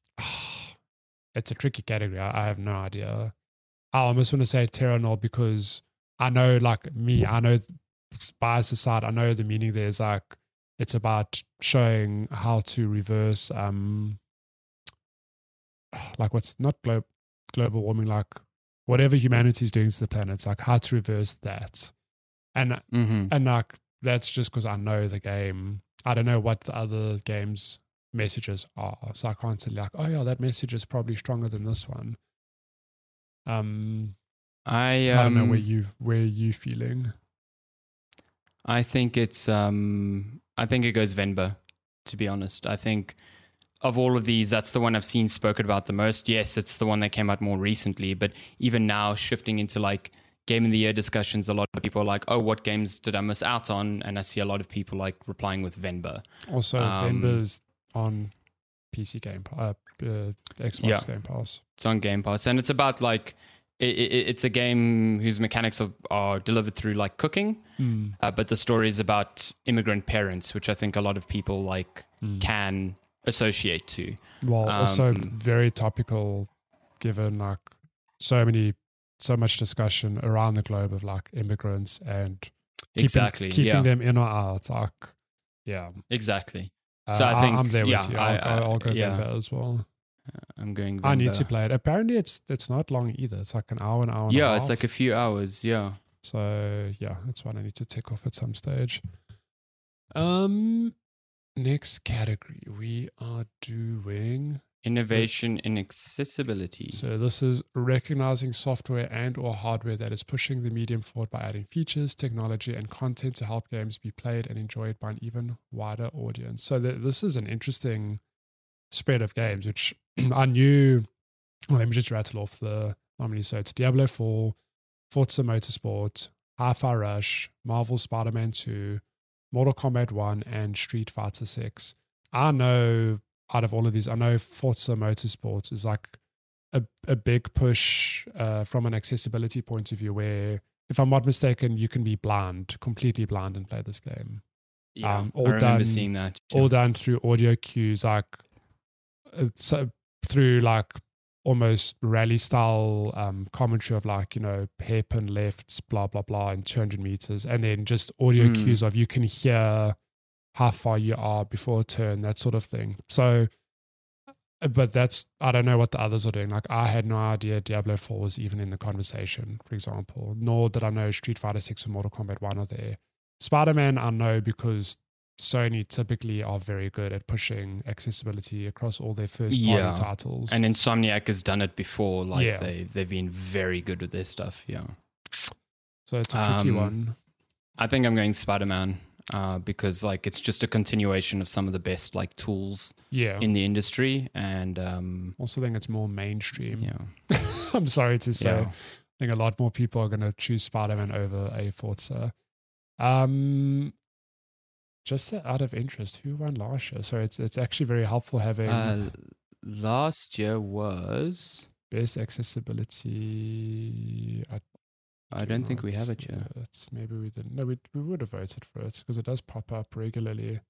it's a tricky category. I, I have no idea. I almost want to say Terra Null because I know, like me, I know bias aside, I know the meaning there is like it's about showing how to reverse, um, like what's not glo- global warming, like whatever humanity is doing to the planet. It's like how to reverse that, and Mm-hmm. and like that's just because I know the game. I don't know what the other games messages are, so I can't say like, oh yeah, that message is probably stronger than this one. Um, I um, I don't know where you where you feeling. I think it's um. I think it goes Venba. to be honest. I think of all of these, that's the one I've seen spoken about the most. Yes, it's the one that came out more recently, but even now shifting into like game of the year discussions, a lot of people are like, oh, what games did I miss out on? And I see a lot of people like replying with Venba. Also, Um, Venba's on P C Game uh, uh, Xbox Yeah. Game Pass. It's on Game Pass, and it's about like it, it, it's a game whose mechanics are, are delivered through like cooking, Mm. uh, but the story is about immigrant parents, which I think a lot of people like Mm. can associate to. Well, also Um, very topical, given like so many, so much discussion around the globe of like immigrants and keeping, Exactly, keeping yeah, them in or out. Like, yeah. exactly. Uh, So I think, I'm there with yeah, you. I- I'll, go, I- I'll go yeah. Venba as well. I'm going. I need Venba. to play it. Apparently, it's it's not long either. It's like an hour, an hour. And a Yeah, half. it's like a few hours. Yeah. So yeah, that's one I need to tick off at some stage. Um, next category we are doing. Innovation in accessibility. So this is recognizing software and or hardware that is pushing the medium forward by adding features, technology, and content to help games be played and enjoyed by an even wider audience. So th- this is an interesting spread of games, which I knew. Well, let me just rattle off the nominees. So it's Diablo four, Forza Motorsport, Hi-Fi Rush, Marvel Spider-Man two, Mortal Kombat one, and Street Fighter six. I know out of all of these, I know Forza Motorsport is like a, a big push uh, from an accessibility point of view where, if I'm not mistaken, you can be blind, completely blind and play this game. Yeah, um, all I remember done- seeing that. All done through audio cues, like it's uh, through like almost rally style um, commentary of like, you know, hairpin lefts, blah, blah, blah, in two hundred meters. And then just audio Mm. cues of you can hear how far you are before a turn, that sort of thing. So, but that's, I don't know what the others are doing. Like, I had no idea Diablo four was even in the conversation, for example, nor did I know Street Fighter six or Mortal Kombat one are there. Spider-Man, I know because Sony typically are very good at pushing accessibility across all their first-party Yeah. titles. And Insomniac has done it before. Like Yeah. they they've been very good with their stuff. Yeah. So it's a tricky Um, one. I think I'm going Spider-Man uh, because like it's just a continuation of some of the best like tools Yeah. in the industry, and um, Also think it's more mainstream. yeah, I'm sorry to say. yeah. I think a lot more people are going to choose Spider-Man over a Forza. Um, just out of interest, who won last year? So it's it's actually very helpful having Uh, last year was best accessibility. I, I don't think we not have it see yet. it. Maybe we didn't. No, we we would have voted for it because it does pop up regularly.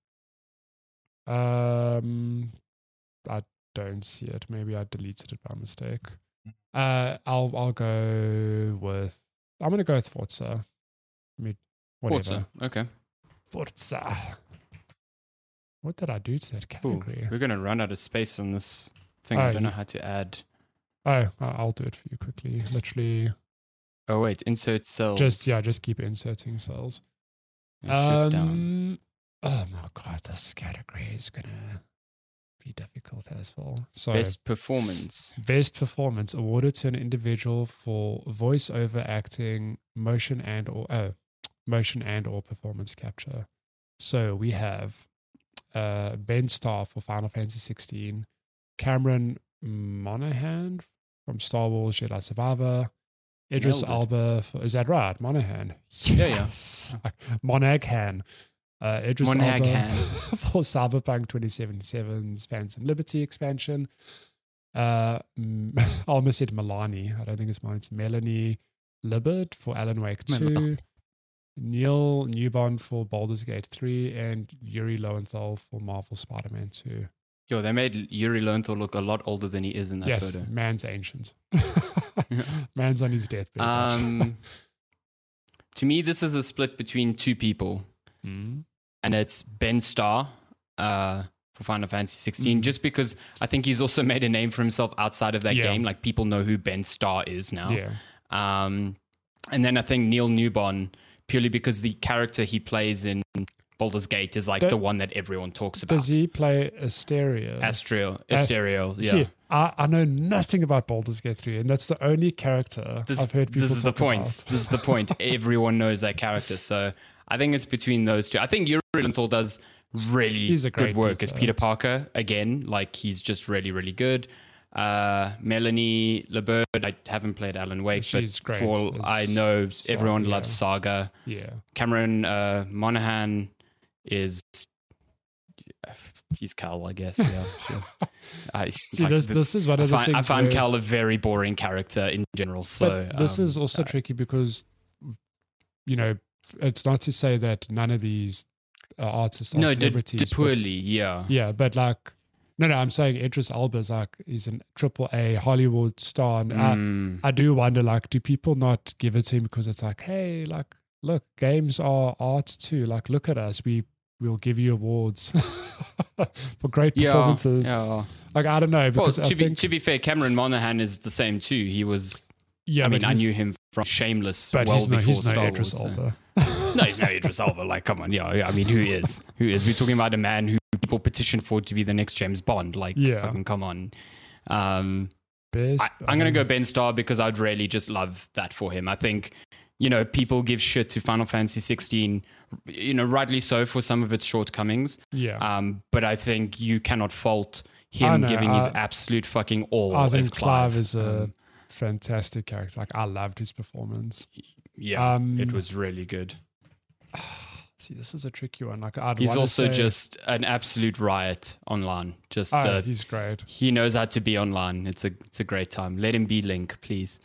Um, I don't see it. Maybe I deleted it by mistake. Uh, I'll I'll go with. I'm gonna go with Forza. I mean, whatever. Forza. Okay. Forza. What did I do to that Ooh, category? we're gonna run out of space on this thing. Oh, I don't know you- how to add. Oh, I- I'll do it for you quickly. Literally, Oh wait, insert cells. just yeah, just keep inserting cells. and shift down. Um, oh my god, this category is gonna be difficult as well. So Best performance. best performance awarded to an individual for voice-over acting, motion and or oh, motion and or performance capture. So we have uh, Ben Starr for Final Fantasy sixteen, Cameron Monaghan from Star Wars Jedi Survivor, Idris Nailed it. Elba. For, is that right? Monaghan. Yeah, yeah. Yes. Monaghan. Uh, Idris Elba Monaghan. for Cyberpunk twenty seventy-seven's Phantom Liberty expansion. Uh, mm, I almost said Milani. I don't think it's mine. It's Melanie Libbard for Alan Wake two. Mil- Neil Newbond for Baldur's Gate three, and Yuri Lowenthal for Marvel Spider-Man two. Yo, they made Yuri Lowenthal look a lot older than he is in that Yes, photo. man's ancient. Man's on his deathbed. Um, to me, this is a split between two people, Mm. and it's Ben Starr uh, for Final Fantasy sixteen, Mm. just because I think he's also made a name for himself outside of that Yeah. game. Like, people know who Ben Starr is now. Yeah. Um, and then I think Neil Newbon, purely because the character he plays in Baldur's Gate is like Don't- the one that everyone talks about. Does he play Asteria? Astrio, Asterial, yeah. See, I, I know nothing about Baldur's Gate three, and that's the only character This, I've heard people this is the talk point. about. This is the point. Everyone knows that character. So I think it's between those two. I think Yuri Lowenthal does really He's a good great work Peter. as Peter Parker again. Like he's just really, really good. Uh, Melanie LeBird, I haven't played Alan Wake, She's but great for all as I know, Saga, everyone yeah. loves Saga. Yeah. Cameron uh, Monaghan is he's Cal, I guess. Yeah, sure. Uh, he's See, like this, this- this is one I of the find, things I find where- Cal a very boring character in general. So but this um, is also tricky because, you know, it's not to say that none of these uh, artists are no, did, celebrities. did but- poorly. Yeah, yeah, but like, no, no, I'm saying Idris Elba is like, he's a triple A Hollywood star. And Mm. I, I do wonder, like, do people not give it to him because it's like, hey, like, look, games are art too. Like, look at us. We, we'll give you awards for great yeah, performances. yeah. Like, I don't know. Well, Because to I be think, to be fair, Cameron Monaghan is the same too. He was. yeah, I mean, but I he's- knew him from Shameless but well he's no, before he's no Star Idris Wars. so- Elba. No, he's no Idris Elba. Like, come on, yeah, yeah. I mean, who is? Who is? We're talking about a man who people petition for to be the next James Bond. Like, Yeah. fucking come on. Um, Best, I, I'm going to um, go Ben Starr because I'd really just love that for him. I think, you know, people give shit to Final Fantasy sixteen, you know, rightly so for some of its shortcomings. Yeah. Um, but I think you cannot fault I him know, giving his I- absolute fucking all I as think Clive. Clive is a Um, fantastic character. Like, I loved his performance. yeah, um, it was really good. See, this is a tricky one. Like, I'd He's wanna also say, just an absolute riot online. Just oh, uh, he's great. he knows how to be online. It's a it's a great time. Let him be Link, please.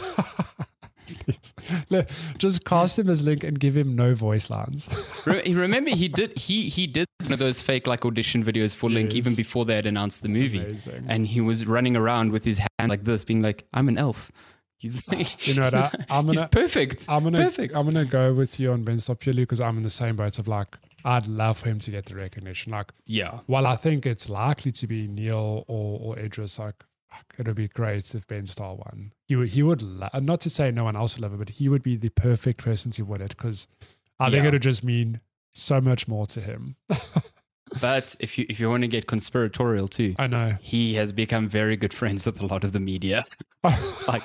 Please. Look, just cast him as Link and give him no voice lines. Re- Remember, he did he he did one of those fake like audition videos for Link Yes. even before they had announced the movie, Amazing. and he was running around with his hand like this, being like, "I'm an elf." He's You know what? I, I'm he's gonna, perfect. I'm gonna, perfect. I'm gonna go with you on Ben Starr purely because I'm in the same boat of like, I'd love for him to get the recognition. Like, yeah, while I think it's likely to be Neil or or Idris, like, fuck, it would be great if Ben Starr won. He would, he would, lo- not to say no one else would love it, but he would be the perfect person to win it because I think Yeah. it would just mean so much more to him. but if you if you want to get conspiratorial too, I know. he has become very good friends with a lot of the media. Like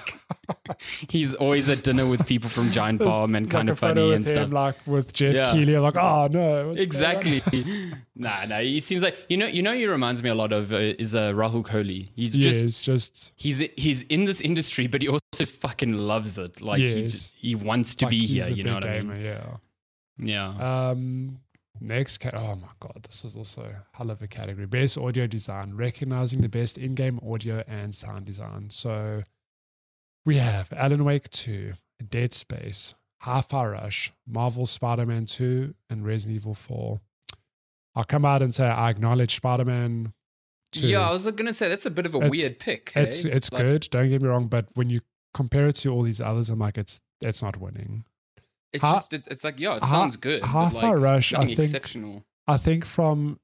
he's always at dinner with people from Giant There's- Bomb and there's kind like of a photo funny with and him, stuff. like with Jeff Yeah. Keighley, like, oh no, what's Exactly. nah, nah. He seems like you know. You know, he reminds me a lot of uh, is uh, Rahul Kohli. He's going on? just Yeah, it's just he's he's in this industry, but he also just fucking loves it. Like he Yes. just, he wants to like be he's here. a You know big what gamer, I mean? Yeah. Yeah. Um, next, ca- oh my god, this is also a hell of a category. Best audio design, recognizing the best in-game audio and sound design. So we have Alan Wake two, Dead Space, Hi-Fi Rush, Marvel Spider-Man two, and Resident Evil four. I'll come out and say I acknowledge Spider-Man two. Yeah, I was gonna say that's a bit of a It's- weird pick. It's hey? it's Like, good. Don't get me wrong, but when you compare it to all these others, I'm like, it's it's not winning. It's Ha- just it's, it's like yeah, it Ha- sounds good. but Hi-Fi like, Rush, I nothing think- exceptional. I think from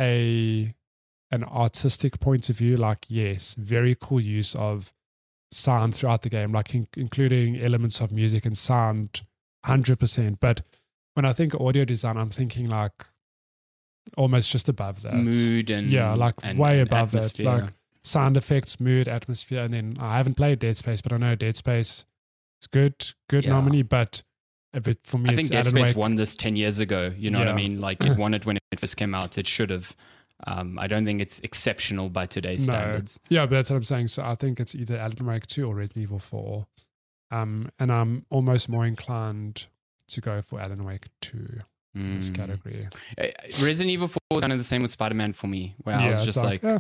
a an artistic point of view, like yes, very cool use of sound throughout the game, like in, including elements of music and sound, hundred percent. But when I think audio design, I'm thinking like almost just above that. Mood and yeah, like and- way and above that. atmosphere. Like sound effects, mood, atmosphere, and then I haven't played Dead Space, but I know Dead Space is good, good Yeah. nominee. But a bit for me, I it's think Dead Alan Space Wake. won this ten years ago. You know what I Yeah. mean? Like it won it when it first came out. It should have. Um, I don't think it's exceptional by today's No. standards. Yeah, but that's what I'm saying. So I think it's either Alan Wake two or Resident Evil four. Um, and I'm almost more inclined to go for Alan Wake two in this Mm. category. Uh, Resident Evil four is kind of the same with Spider-Man for me, where I was it's just like, yeah,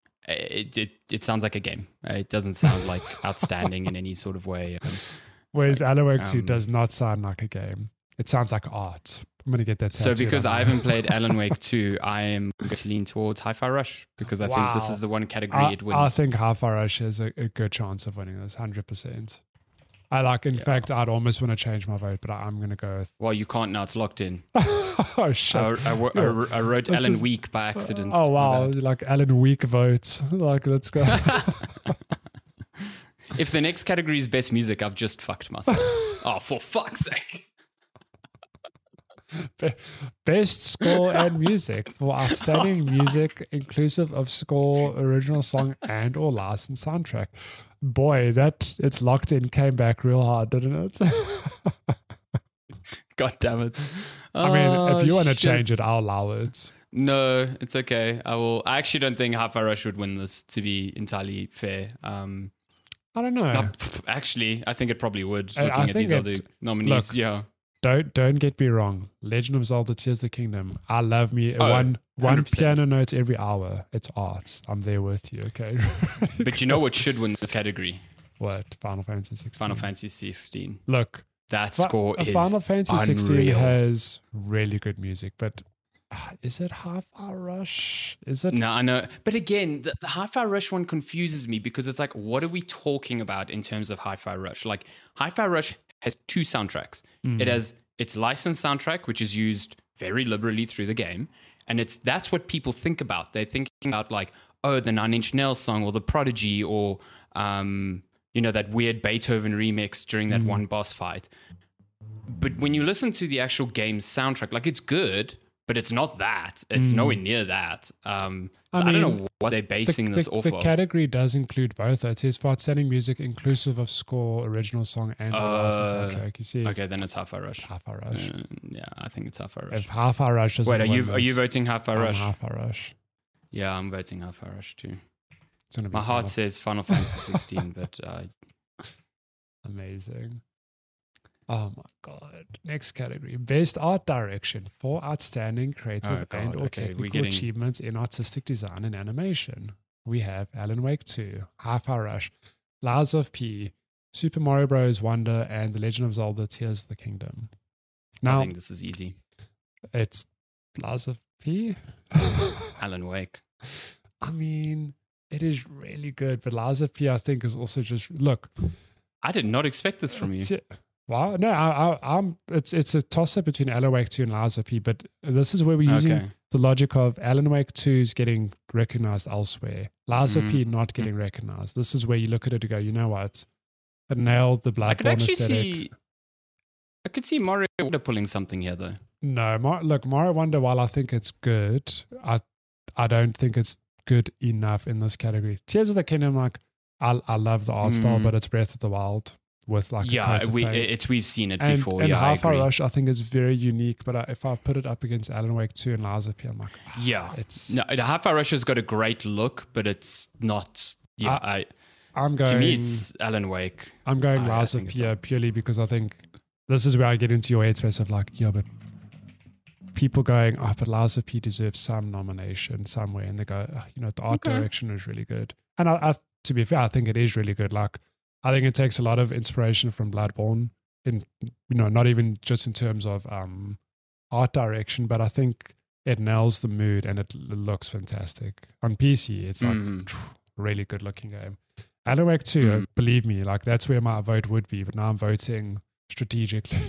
it, it it sounds like a game. Uh, It doesn't sound like outstanding in any sort of way. Um, whereas Alan Wake two um, does not sound like a game. It sounds like art. I'm going to get that so tattooed because on I me. haven't played Alan Wake two, I am going to lean towards Hi-Fi Rush because I think this Wow. is the one category I, it wins. I think Hi-Fi Rush has a, a good chance of winning this, one hundred percent. I like, in Yeah. fact, I'd almost want to change my vote, but I'm going to go with. Well, you can't now. It's locked in. Oh, shit. I, I, wo- I, Yo, I wrote this Alan is- Week by accident. Oh, My wow. bad. Like Alan Week vote. Like, let's go. If the next category is best music, I've just fucked myself. Oh, for fuck's sake. Be- Best score and music for outstanding music inclusive of score, original song, and or licensed soundtrack. Boy, that it's locked in came back real hard, didn't it? God damn it. I mean, Oh, if you want to shit. change it, I'll allow it. No, it's okay. I will. I actually don't think Hi-Fi Rush would win this, to be entirely fair. Um, I don't know. uh, actually, I think it probably would. I- Looking I at think these it- other nominees, look, yeah. Don't don't get me wrong. Legend of Zelda: Tears of the Kingdom. I love me Oh, one one one hundred percent. piano note every hour. It's art. I'm there with you. Okay. But you know what should win this category? What? Final Fantasy sixteen. Final Fantasy sixteen. Look, That Fi- score uh, is Final Fantasy sixteen unreal. has really good music, but uh, is it Hi-Fi Rush? Is it? No, I know. But again, the, the Hi-Fi Rush one confuses me because it's like, what are we talking about in terms of Hi-Fi Rush? Like, Hi-Fi Rush has two soundtracks. Mm. It has its licensed soundtrack, which is used very liberally through the game. And it's that's what people think about. They're thinking about like, oh, the Nine Inch Nails song or the Prodigy or, um, you know, that weird Beethoven remix during that Mm. one boss fight. But when you listen to the actual game's soundtrack, like it's good, but it's not that. It's Mm. nowhere near that. Um, I so I, don't mean, know what they're basing the, this the, off the of. category does include both. It says for outstanding music inclusive of score, original song, and the licensed Uh, soundtrack. You see, Okay, then it's Hi-Fi Rush. Hi-Fi Rush. Uh, yeah, I think it's Hi-Fi Rush. If Hi-Fi Rush doesn't Wait, are win you are you this, voting Hi-Fi I'm Rush? Hi-Fi Rush. Yeah, I'm voting Hi-Fi Rush too. It's gonna be My heart Final- says Final Fantasy sixteen, but uh, amazing. Oh my god! Next category: Best Art Direction for outstanding creative Oh, God, and or okay, we're technical getting- achievements in artistic design and animation. We have Alan Wake two, Hi-Fi Rush, Lies of P, Super Mario Bros. Wonder, and The Legend of Zelda: Tears of the Kingdom. I Now think this is easy. it's Lies of P. Alan Wake. I mean, it is really good, but Lies of P, I think, is also just look. I did not expect this from you. T- Wow, no, I, I, I'm. It's it's a toss up between Alan Wake two and Lies of P, but this is where we're using Okay. the logic of Alan Wake two is getting recognized elsewhere, Lies of P Mhm. not getting recognized. This is where you look at it and go, you know what, it nailed the I could Bloodborne actually aesthetic. see. I could see Mario Wonder pulling something here, though. No, Mar- look, Mario Wonder. While I think it's good, I I don't think it's good enough in this category. Tears of the Kingdom, like I I love the art style, Mm. but it's Breath of the Wild with like a yeah, creative we paint. it's we've seen it And, before. and yeah, I Hi-Fi agree. Rush, I think, is very unique. But I, if I put it up against Alan Wake two and Lies of P, I'm like, ah, Yeah, it's. no, the Hi-Fi Rush has got a great look, but it's not. Yeah, I, I'm going. to me, it's Alan Wake. I'm going I- I Lies of think P it's- purely because I think this is where I get into your headspace of like, yeah, but people going, oh, but Lies of P deserves some nomination somewhere, and they go, oh, you know, the art Okay. direction is really good. And I, I, to be fair, I think it is really good. Like, I think it takes a lot of inspiration from Bloodborne, in you know, not even just in terms of um, art direction, but I think it nails the mood and it l- looks fantastic on P C. It's like Mhm. really good looking game. Alan Wake two, Mhm. believe me, like that's where my vote would be, but now I'm voting strategically.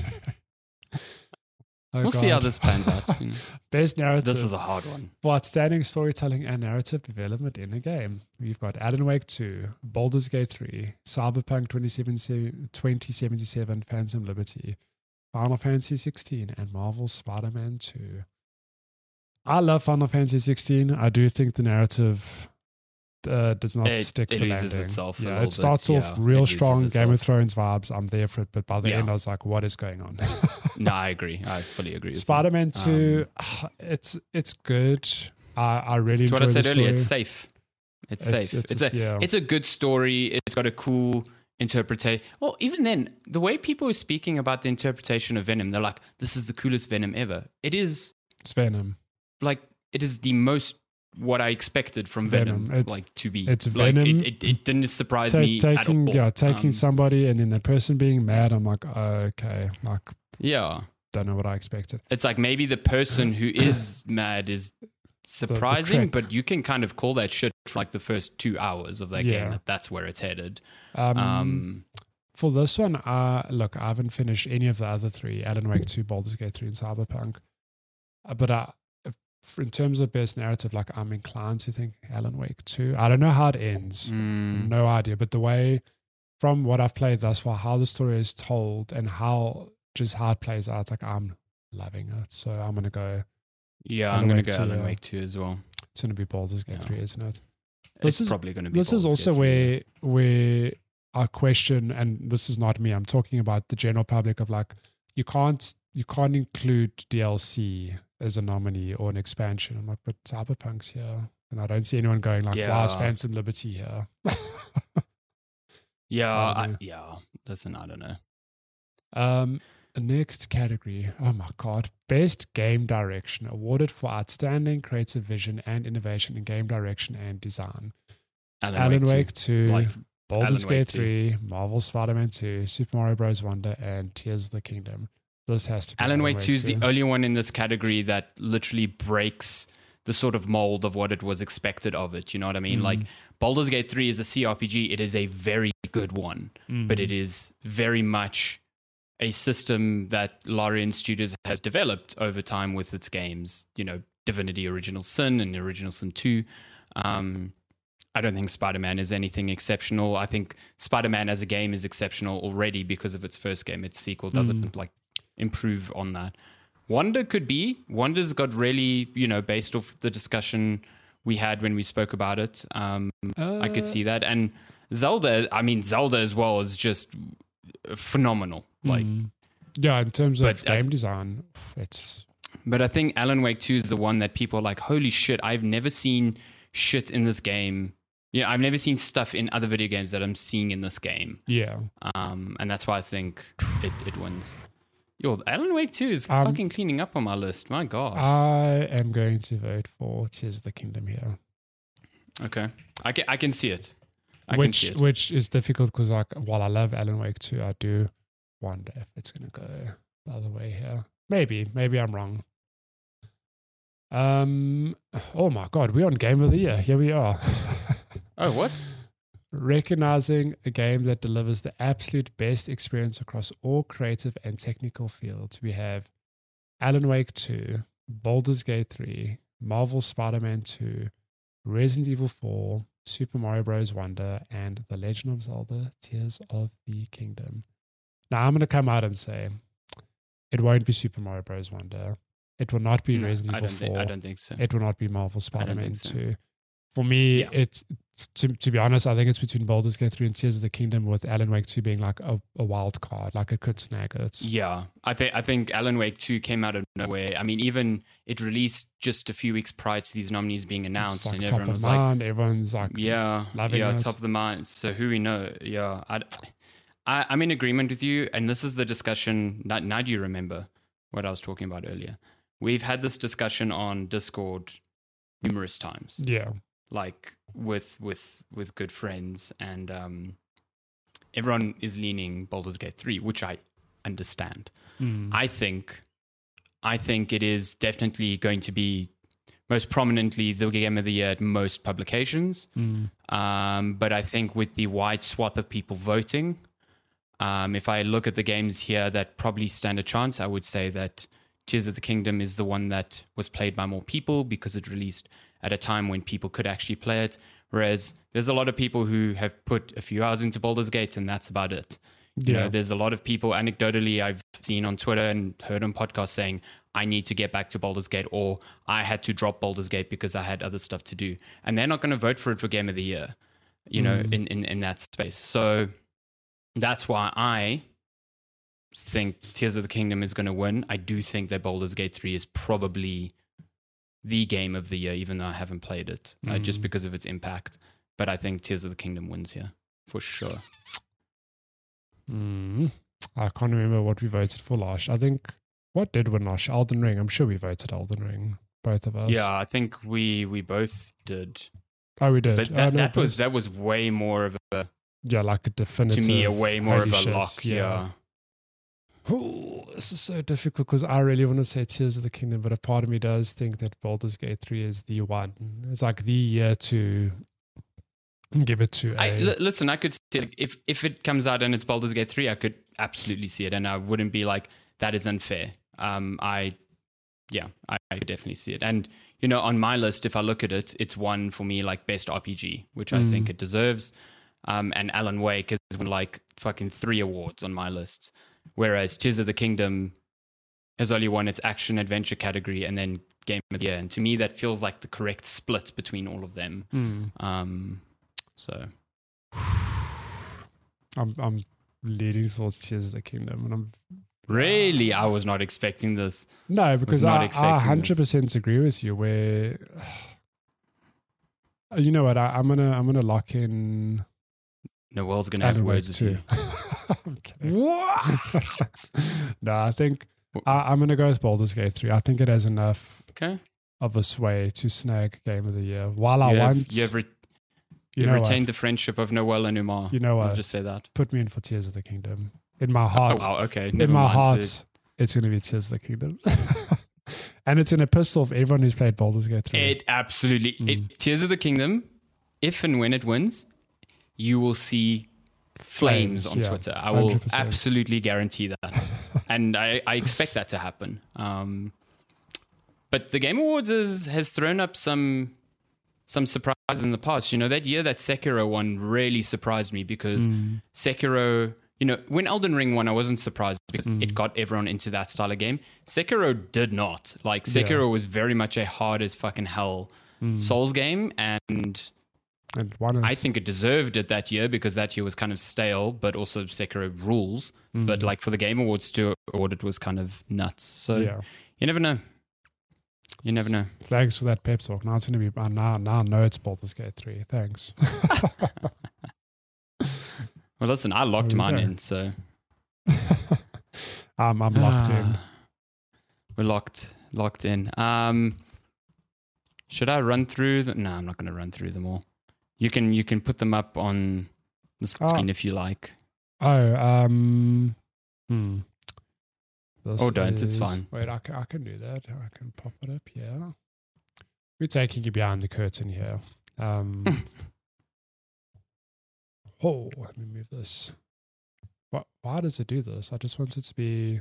Oh, We'll see how God. this pans out. you know. Best narrative. This is a hard one. For outstanding storytelling and narrative development in a game, we've got Alan Wake two, Baldur's Gate three, Cyberpunk twenty seventy-seven, Phantom Liberty, Final Fantasy sixteen, and Marvel's Spider-Man two. I love Final Fantasy sixteen. I do think the narrative uh, does not It- stick it the loses landing. itself a Yeah, little it bit, starts off yeah, real it loses strong Game of itself. Thrones vibes. I'm there for it, but by the Yeah. end, I was like, "What is going on?" No, I agree. I fully agree. With you. Spider-Man two, it's it's good. I I really It's enjoy what I said the earlier. story. It's safe. It's, It's- safe. it's It's, a- a yeah. it's a good story. It's got a cool interpretation. Well, even then, the way people are speaking about the interpretation of Venom, they're like, "This is the coolest Venom ever." It is It's Venom. like it is the most what I expected from Venom. Venom, It's- like to be. it's like, Venom It, it, it didn't surprise Ta- me taking at all. yeah, taking Um, somebody and then the person being mad. I'm like, oh, okay, like Yeah, don't know what I expected. it's like maybe the person who is mad is surprising, trick. but you can kind of call that shit for like the first two hours of that Yeah. game. That that's where it's headed. Um, Um, for this one, uh, look, I haven't finished any of the other three: Alan Wake two, Baldur's Gate three, and Cyberpunk. Uh, but uh, if- in terms of best narrative, like I'm inclined to think Alan Wake two. I don't know how it ends. mm, No idea. But the way, from what I've played thus far, how the story is told and how just how it plays out, like I'm loving it. So I'm gonna go. yeah, Alan I'm gonna Wake go two, Alan yeah. Wake two as well. It's gonna be Baldur's Gate Yeah. three, isn't it? This It's is- probably going to be. This is Baldur's also Gate three. where where I question, and this is not me. I'm talking about the general public of like you can't you can't include D L C as a nominee or an expansion. I'm like, but Cyberpunk's here. And I don't see anyone going like, Yeah. why is Phantom Liberty here? Yeah, I I, don't yeah. Listen, I don't know. Um, the next category, oh my God, Best Game Direction, awarded for outstanding creative vision and innovation in game direction and design. Alan, Alan Wake, Wake two, Like, Baldur's Alan Wake Gate three, Marvel Spider-Man two, Super Mario Bros. Wonder, and Tears of the Kingdom. This has to be Alan Wake two is the two. only one in this category that literally breaks the sort of mold of what it was expected of it. You know what I mean? Mm. Like Baldur's Gate three is a C R P G. It is a very good one, Mm. but it is very much a system that Larian Studios has developed over time with its games. You know, Divinity Original Sin and Original Sin two. Um, I don't think Spider-Man is anything exceptional. I think Spider-Man as a game is exceptional already because of its first game. Its sequel doesn't Mm. like improve on that. Wonder could be. Wonder's got really, you know, based off the discussion we had when we spoke about it. Um, Uh, I could see that. And Zelda, I mean, Zelda as well is just phenomenal. Like, Mm. yeah, in terms of But, uh, game design, it's but I think Alan Wake two is the one that people are like, holy shit, I've never seen shit in this game. Yeah, I've never seen stuff in other video games that I'm seeing in this game. yeah. Um, and that's why I think it, it wins. Yo, Alan Wake two is Um, fucking cleaning up on my list. My God. I am going to vote for Tears of the Kingdom here. Okay. I can, I can see it. I can which see it. which is difficult because like while I love Alan Wake two, I do wonder if it's gonna go the other way here. Maybe, maybe I'm wrong. Um oh my God, we're on Game of the Year. Here we are. Oh, what? Recognizing a game that delivers the absolute best experience across all creative and technical fields. We have Alan Wake two, Baldur's Gate three, Marvel Spider-Man two, Resident Evil four, Super Mario Bros. Wonder, and The Legend of Zelda Tears of the Kingdom. Now, I'm going to come out and say it won't be Super Mario Bros. Wonder. It will not be No, Resident I Evil don't four. think, I don't think so. It will not be Marvel Spider-Man think so. two. For me, Yeah. it's to to be honest, I think it's between Baldur's Gate three and Tears of the Kingdom, with Alan Wake two being like a, a wild card, like it could snag it. Yeah, I think I think Alan Wake two came out of nowhere. I mean, even it released just a few weeks prior to these nominees being announced, It's like and top everyone of was like, mind. Everyone's like, "Yeah, loving yeah, it. top of the mind." So who we know? Yeah, I, I, I'm in agreement with you, and this is the discussion. Now, now do you remember what I was talking about earlier? We've had this discussion on Discord numerous times. yeah, like with with with good friends, and um everyone is leaning Baldur's Gate three, which I understand. Mm. I think I think it is definitely going to be most prominently the game of the year at most publications. Mm. Um, but I think with the wide swath of people voting, um, if I look at the games here that probably stand a chance, I would say that Tears of the Kingdom is the one that was played by more people because it released at a time when people could actually play it. Whereas there's a lot of people who have put a few hours into Baldur's Gate and that's about it. You Yeah. know, there's a lot of people anecdotally I've seen on Twitter and heard on podcasts saying, I need to get back to Baldur's Gate, or I had to drop Baldur's Gate because I had other stuff to do. And they're not going to vote for it for Game of the Year, you know, Mm. in, in, in that space. So that's why I think Tears of the Kingdom is going to win. I do think that Baldur's Gate three is probably the game of the year, even though I haven't played it, uh, just Mm. because of its impact. But I think Tears of the Kingdom wins here, for sure. Mm. I can't remember what we voted for last. I think, what did win last? Elden Ring. I'm sure we voted Elden Ring, both of us. Yeah, I think we we both did. Oh, we did. But Oh, that, no, that but- was that was way more of a, yeah, like a definitive. to me, a way more of holy a shit, lock. Yeah. Oh, this is so difficult because I really want to say Tears of the Kingdom, but a part of me does think that Baldur's Gate three is the one. It's like the year to give it to I, a... l- listen, I could see it. If, if it comes out and it's Baldur's Gate three, I could absolutely see it. And I wouldn't be like, that is unfair. Um, I, yeah, I, I could definitely see it. And, you know, on my list, if I look at it, it's one for me like best R P G, which I Mm. think it deserves. Um, and Alan Wake has won like fucking three awards on my list. Whereas Tears of the Kingdom has only won its action adventure category and then Game of the Year. And to me, that feels like the correct split between all of them. Mm. Um, so I'm I'm leading towards Tears of the Kingdom, and I'm Really? I was not expecting this. No, because not I, I expecting one hundred percent agree with you. Where you know what, I, I'm gonna I'm gonna lock in. Noel's gonna have Alan words Wake with you. I'm kidding. What? No, I think I, I'm gonna go with Baldur's Gate three. I think it has enough Okay. of a sway to snag Game of the Year. While I You have, want, you have, re- you you've know retained what? the friendship of Noel and Umar. You know I'll what? just say that. Put me in for Tears of the Kingdom. In my Oh, heart, wow. Okay. in Never my mind. heart, it's gonna be Tears of the Kingdom. And it's an epistle of everyone who's played Baldur's Gate three. It absolutely. Mm. It, Tears of the Kingdom, if and when it wins, you will see flames, Flames, on yeah, Twitter. I one will hundred percent. absolutely guarantee that. And I, I expect that to happen. Um, but the Game Awards is, has thrown up some some surprises in the past. You know, that year that Sekiro won really surprised me because Mm. Sekiro, you know, when Elden Ring won, I wasn't surprised because Mm. it got everyone into that style of game. Sekiro did not. Like, Sekiro Yeah. was very much a hard as fucking hell Mm. Souls game, and And one of I think it deserved it that year because that year was kind of stale, but also Sekiro rules. Mm. But like for the Game Awards to award, it was kind of nuts. So yeah. you never know. You never know. Thanks for that pep talk. Now it's gonna be uh, now now I know it's Baldur's Gate three. Thanks. Well, listen, I locked There we mine go. in, so I'm I'm locked in. Ah, we're locked, locked in. Um, should I run through them? No, I'm not going to run through them all. You can you can put them up on the screen Ah. if you like. Oh, um, hmm. This Or don't, it's is- fine. Wait, I can, I can do that. I can pop it up here. We're taking you behind the curtain here. Um, oh, let me move this. What? Why does it do this? I just want it to be.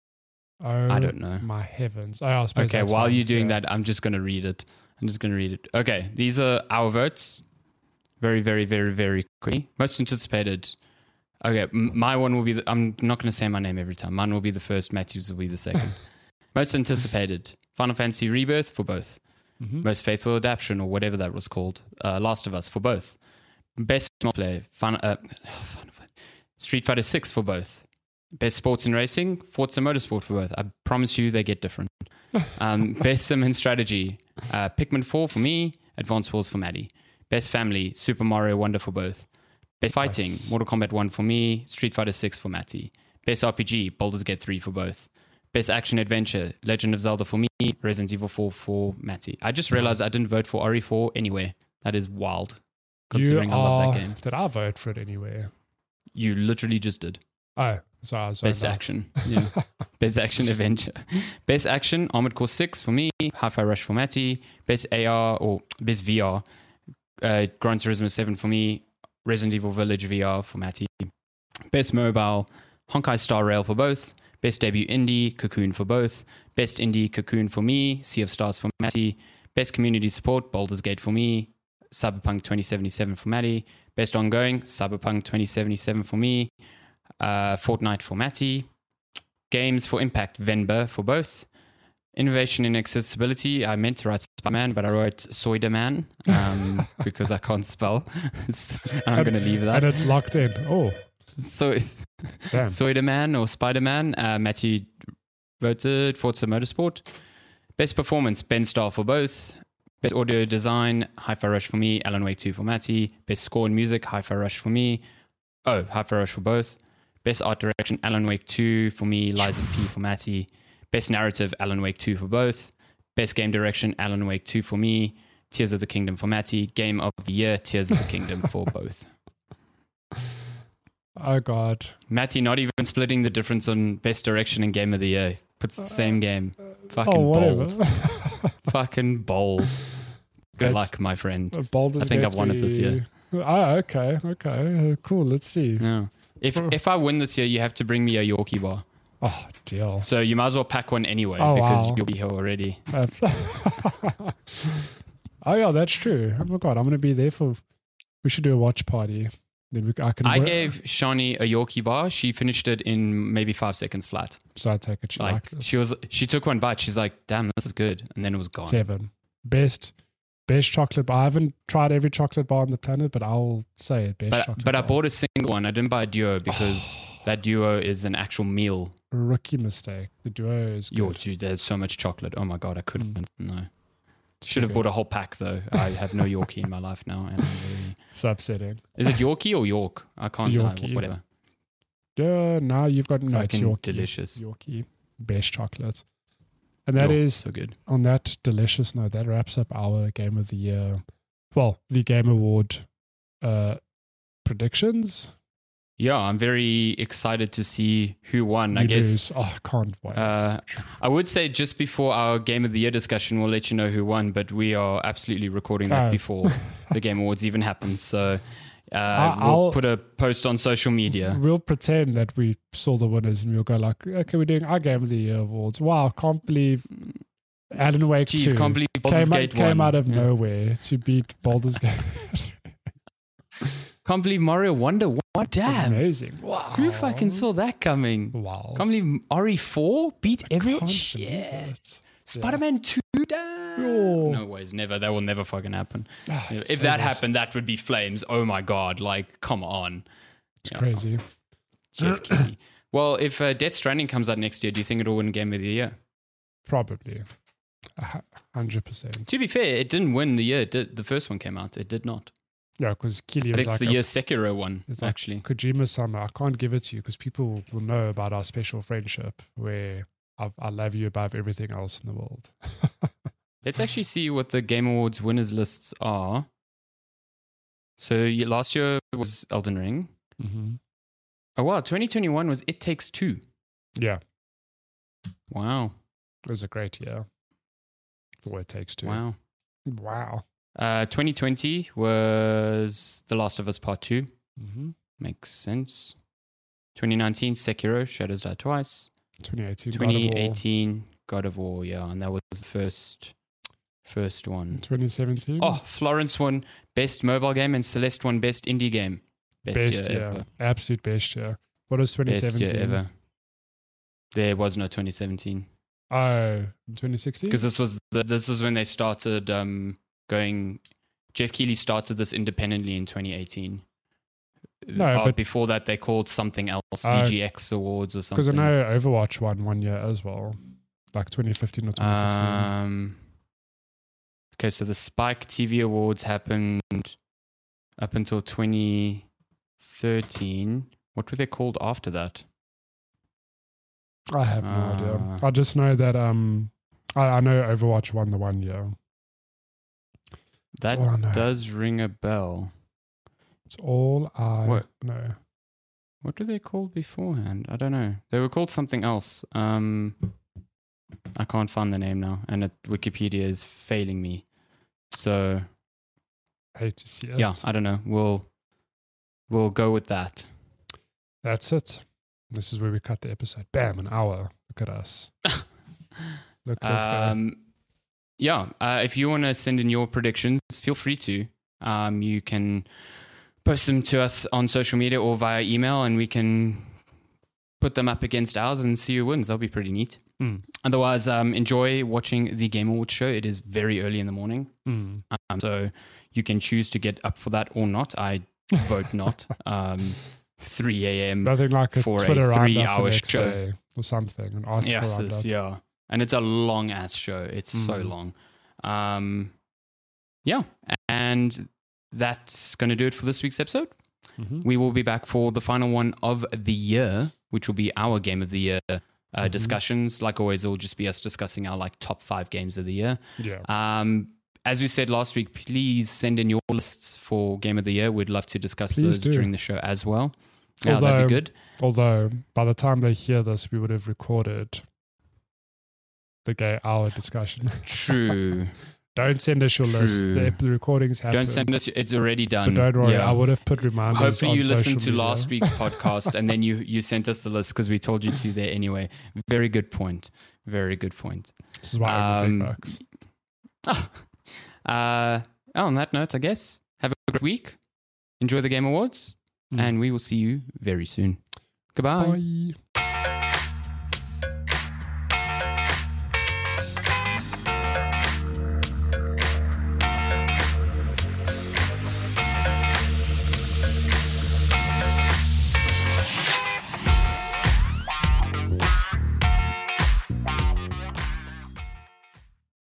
Oh, I don't know. my heavens! Oh, I suppose Okay, that's while fine. you're doing Yeah. that, I'm just going to read it. I'm just going to read it. Okay, these are our votes. Very, very, very, very quickly. Most anticipated. Okay, m- my one will be. The, I'm not going to say my name every time. Mine will be the first. Matthew's will be the second. Most anticipated. Final Fantasy Rebirth for both. Mhm. Most Faithful Adaptation or whatever that was called. Uh, Last of Us for both. Best multiplayer. Final, uh, Final Fight. Street Fighter six for both. Best Sports and Racing. Forza Motorsport for both. I promise you they get different. Um, Best Sim and Strategy. Uh, Pikmin four for me. Advanced Wars for Maddie. Best Family. Super Mario Wonder for both. Best Fighting. Nice. Mortal Kombat one for me. Street Fighter six for Matty. Best R P G. Baldur's Gate three for both. Best Action Adventure. Legend of Zelda for me. Resident Evil four for Matty. I just realized I didn't vote for R E four anyway. That is wild. Considering you I love are, that game. Did I vote for it anywhere? You literally just did. Oh, sorry. I was zoned Best out. Action. Yeah. Best Action Adventure. Best Action, Armored Core six for me. Hi-Fi Rush for Matty. Best A R or Best V R, uh, Gran Turismo seven for me. Resident Evil Village V R for Matty. Best Mobile, Honkai Star Rail for both. Best Debut Indie, Cocoon for both. Best Indie, Cocoon for me. Sea of Stars for Matty. Best Community Support, Baldur's Gate for me. Cyberpunk twenty seventy-seven for Matty. Best Ongoing, Cyberpunk twenty seventy-seven for me. Uh, Fortnite for Matty. Games for Impact, Venba for both. Innovation in Accessibility, I meant to write Spider-Man, but I wrote Soiderman um, because I can't spell. So I'm going to leave that. And it's locked in. Oh, So it's damn. Soiderman or Spider-Man. Uh, Matthew voted Forza Motorsport. Best Performance, Ben Starr for both. Best Audio Design, Hi-Fi Rush for me. Alan Wake two for Matty. Best Score and Music, Hi-Fi Rush for me. Oh, Hi-Fi Rush for both. Best Art Direction, Alan Wake two for me. Lies of P for Matty. Best Narrative, Alan Wake two for both. Best Game Direction, Alan Wake two for me. Tears of the Kingdom for Matty. Game of the Year, Tears of the Kingdom for both. Oh, God. Matty not even splitting the difference on Best Direction and Game of the Year. Puts the same game. Fucking Oh, whatever. bold. Fucking bold. Good That's- luck, my friend. Baldur's I think Gate I've won it this year. three. Oh, okay. Okay. Uh, Cool. Let's see. Yeah. If if I win this year, you have to bring me a Yorkie bar. Oh, deal. So you might as well pack one anyway Oh, because wow. you'll be here already. Uh, oh, yeah, that's true. Oh, my God. I'm going to be there for. We should do a watch party. Then we, I can. I work- gave Shani a Yorkie bar. She finished it in maybe five seconds flat. So I take it. She Like liked it. she was, she took one bite. She's like, "Damn, this is good," and then it was gone. Seven. Best. Best chocolate bar. I haven't tried every chocolate bar on the planet, but I'll say it. Best But chocolate but I bar. bought a single one. I didn't buy a duo because that duo is an actual meal. rookie mistake. The duo is good. Yo, dude, there's so much chocolate. Oh my god, I couldn't. Mm. No. Should have Okay. bought a whole pack though. I have no Yorkie in my life now, and I'm very... It's upsetting. Is it Yorkie or York? I can't. Uh, Yorkie. whatever. Yeah, now you've got no, it's Fucking Yorkie. delicious. Yorkie, best chocolate. And that Yo, is, so good. on that delicious note, that wraps up our Game of the Year. Well, the Game Award uh, predictions. Yeah, I'm very excited to see who won. I You guess lose. Oh, I can't wait. uh, I would say just before our Game of the Year discussion, we'll let you know who won, but we are absolutely recording that Oh. before the Game Awards even happens. So uh, I'll- we'll put a post on social media. We'll pretend that we saw the winners and we'll go like, okay, we're doing our Game of the Year awards. Wow, can't believe Alan Wake Jeez, two can't believe Baldur's came, out, Gate came won. out of Yeah. nowhere to beat Baldur's Gate. Can't believe Mario Wonder won. Damn. Amazing. Wow. Who fucking saw that coming? Wow. Can't believe R E four beat everyone. Can't Shit. believe it. Spider-Man two, damn. Yo. No ways, never. That will never fucking happen. Ah, If so that good. happened, that would be flames. Oh my god, like, come on. It's Yeah. crazy. Jeff Keighley. Well, if uh, Death Stranding comes out next year, do you think it'll win Game of the Year? Probably. A hu- Hundred percent. To be fair, it didn't win the year. It did, the first one came out. It did not. Yeah, because Keely But was it's like, the a- year Sekiro won, it's like actually. Kojima Sama. I can't give it to you because people will know about our special friendship where I, I love you above everything else in the world. Let's actually see what the Game Awards winners lists are. So you, last year was Elden Ring. Mm-hmm. Oh, wow. twenty twenty-one was It Takes Two. Yeah, Wow. it was a great year. For It Takes Two. Wow. Wow. Uh, twenty twenty was The Last of Us Part two. Mm-hmm. Makes sense. twenty nineteen, Sekiro, Shadows Die Twice. twenty eighteen. twenty eighteen, God of War, yeah. And that was the first first one. twenty seventeen. Oh, Florence won Best Mobile Game and Celeste won Best Indie Game. Best, best year, year. ever. Absolute best year. What was twenty Best seventeen? year ever. There was no twenty seventeen. Oh, twenty sixteen? Because this was the, this was when they started um, going. Jeff Keighley started this independently in twenty eighteen. No, Uh, but- before that they called something else, Uh, V G X Awards or Because something. I know Overwatch won one year as well. Like twenty fifteen or twenty sixteen. Um, okay, so the Spike T V Awards happened up until twenty thirteen. What were they called after that? I have no uh, idea. I just know that um, I, I know Overwatch won the one year. That all I know. does ring a bell. It's all I What? know. What were they called beforehand? I don't know. They were called something else. Um, I can't find the name now, and it, Wikipedia is failing me. So I hate to see it. yeah, I don't know. We'll we'll go with that. That's it. This is where we cut the episode. Bam, an hour. Look at us. Look at us go. Um, yeah, uh, if you want to send in your predictions, feel free to. Um, you can post them to us on social media or via email, and we can put them up against ours and see who wins. That'll be pretty neat. Mm. Otherwise, um, enjoy watching the Game Awards show. It is very early in the morning, Mm. um, so you can choose to get up for that or not. I vote not. Um, three a.m. Nothing like a for a Twitter roundup the three-hour next show. day or something. An article Yes, roundup. it's- yeah. And it's a long ass show. It's so Mm. long. Um, yeah. And that's going to do it for this week's episode. Mhm. We will be back for the final one of the year, which will be our game of the year uh, Mhm. discussions. Like always, it'll just be us discussing our like top five games of the year. Yeah. Um, as we said last week, please send in your lists for game of the year. We'd love to discuss Please those do. during the show as well. Yeah, that'd Although- be good. Although by the time they hear this, we would have recorded the gay hour discussion. True. Don't send us your list. True. The, ep- the recordings happen. Don't send us. It's already But done. don't worry, Yeah. I would have put reminders. Hopefully on you listened social to media. last week's podcast and then you you sent us the list because we told you to there anyway. Very good point. Very good point. This is why I Um, big bucks. Uh, on that note, I guess have a great week. Enjoy the Game Awards, Mm. and we will see you very soon. Goodbye. Bye.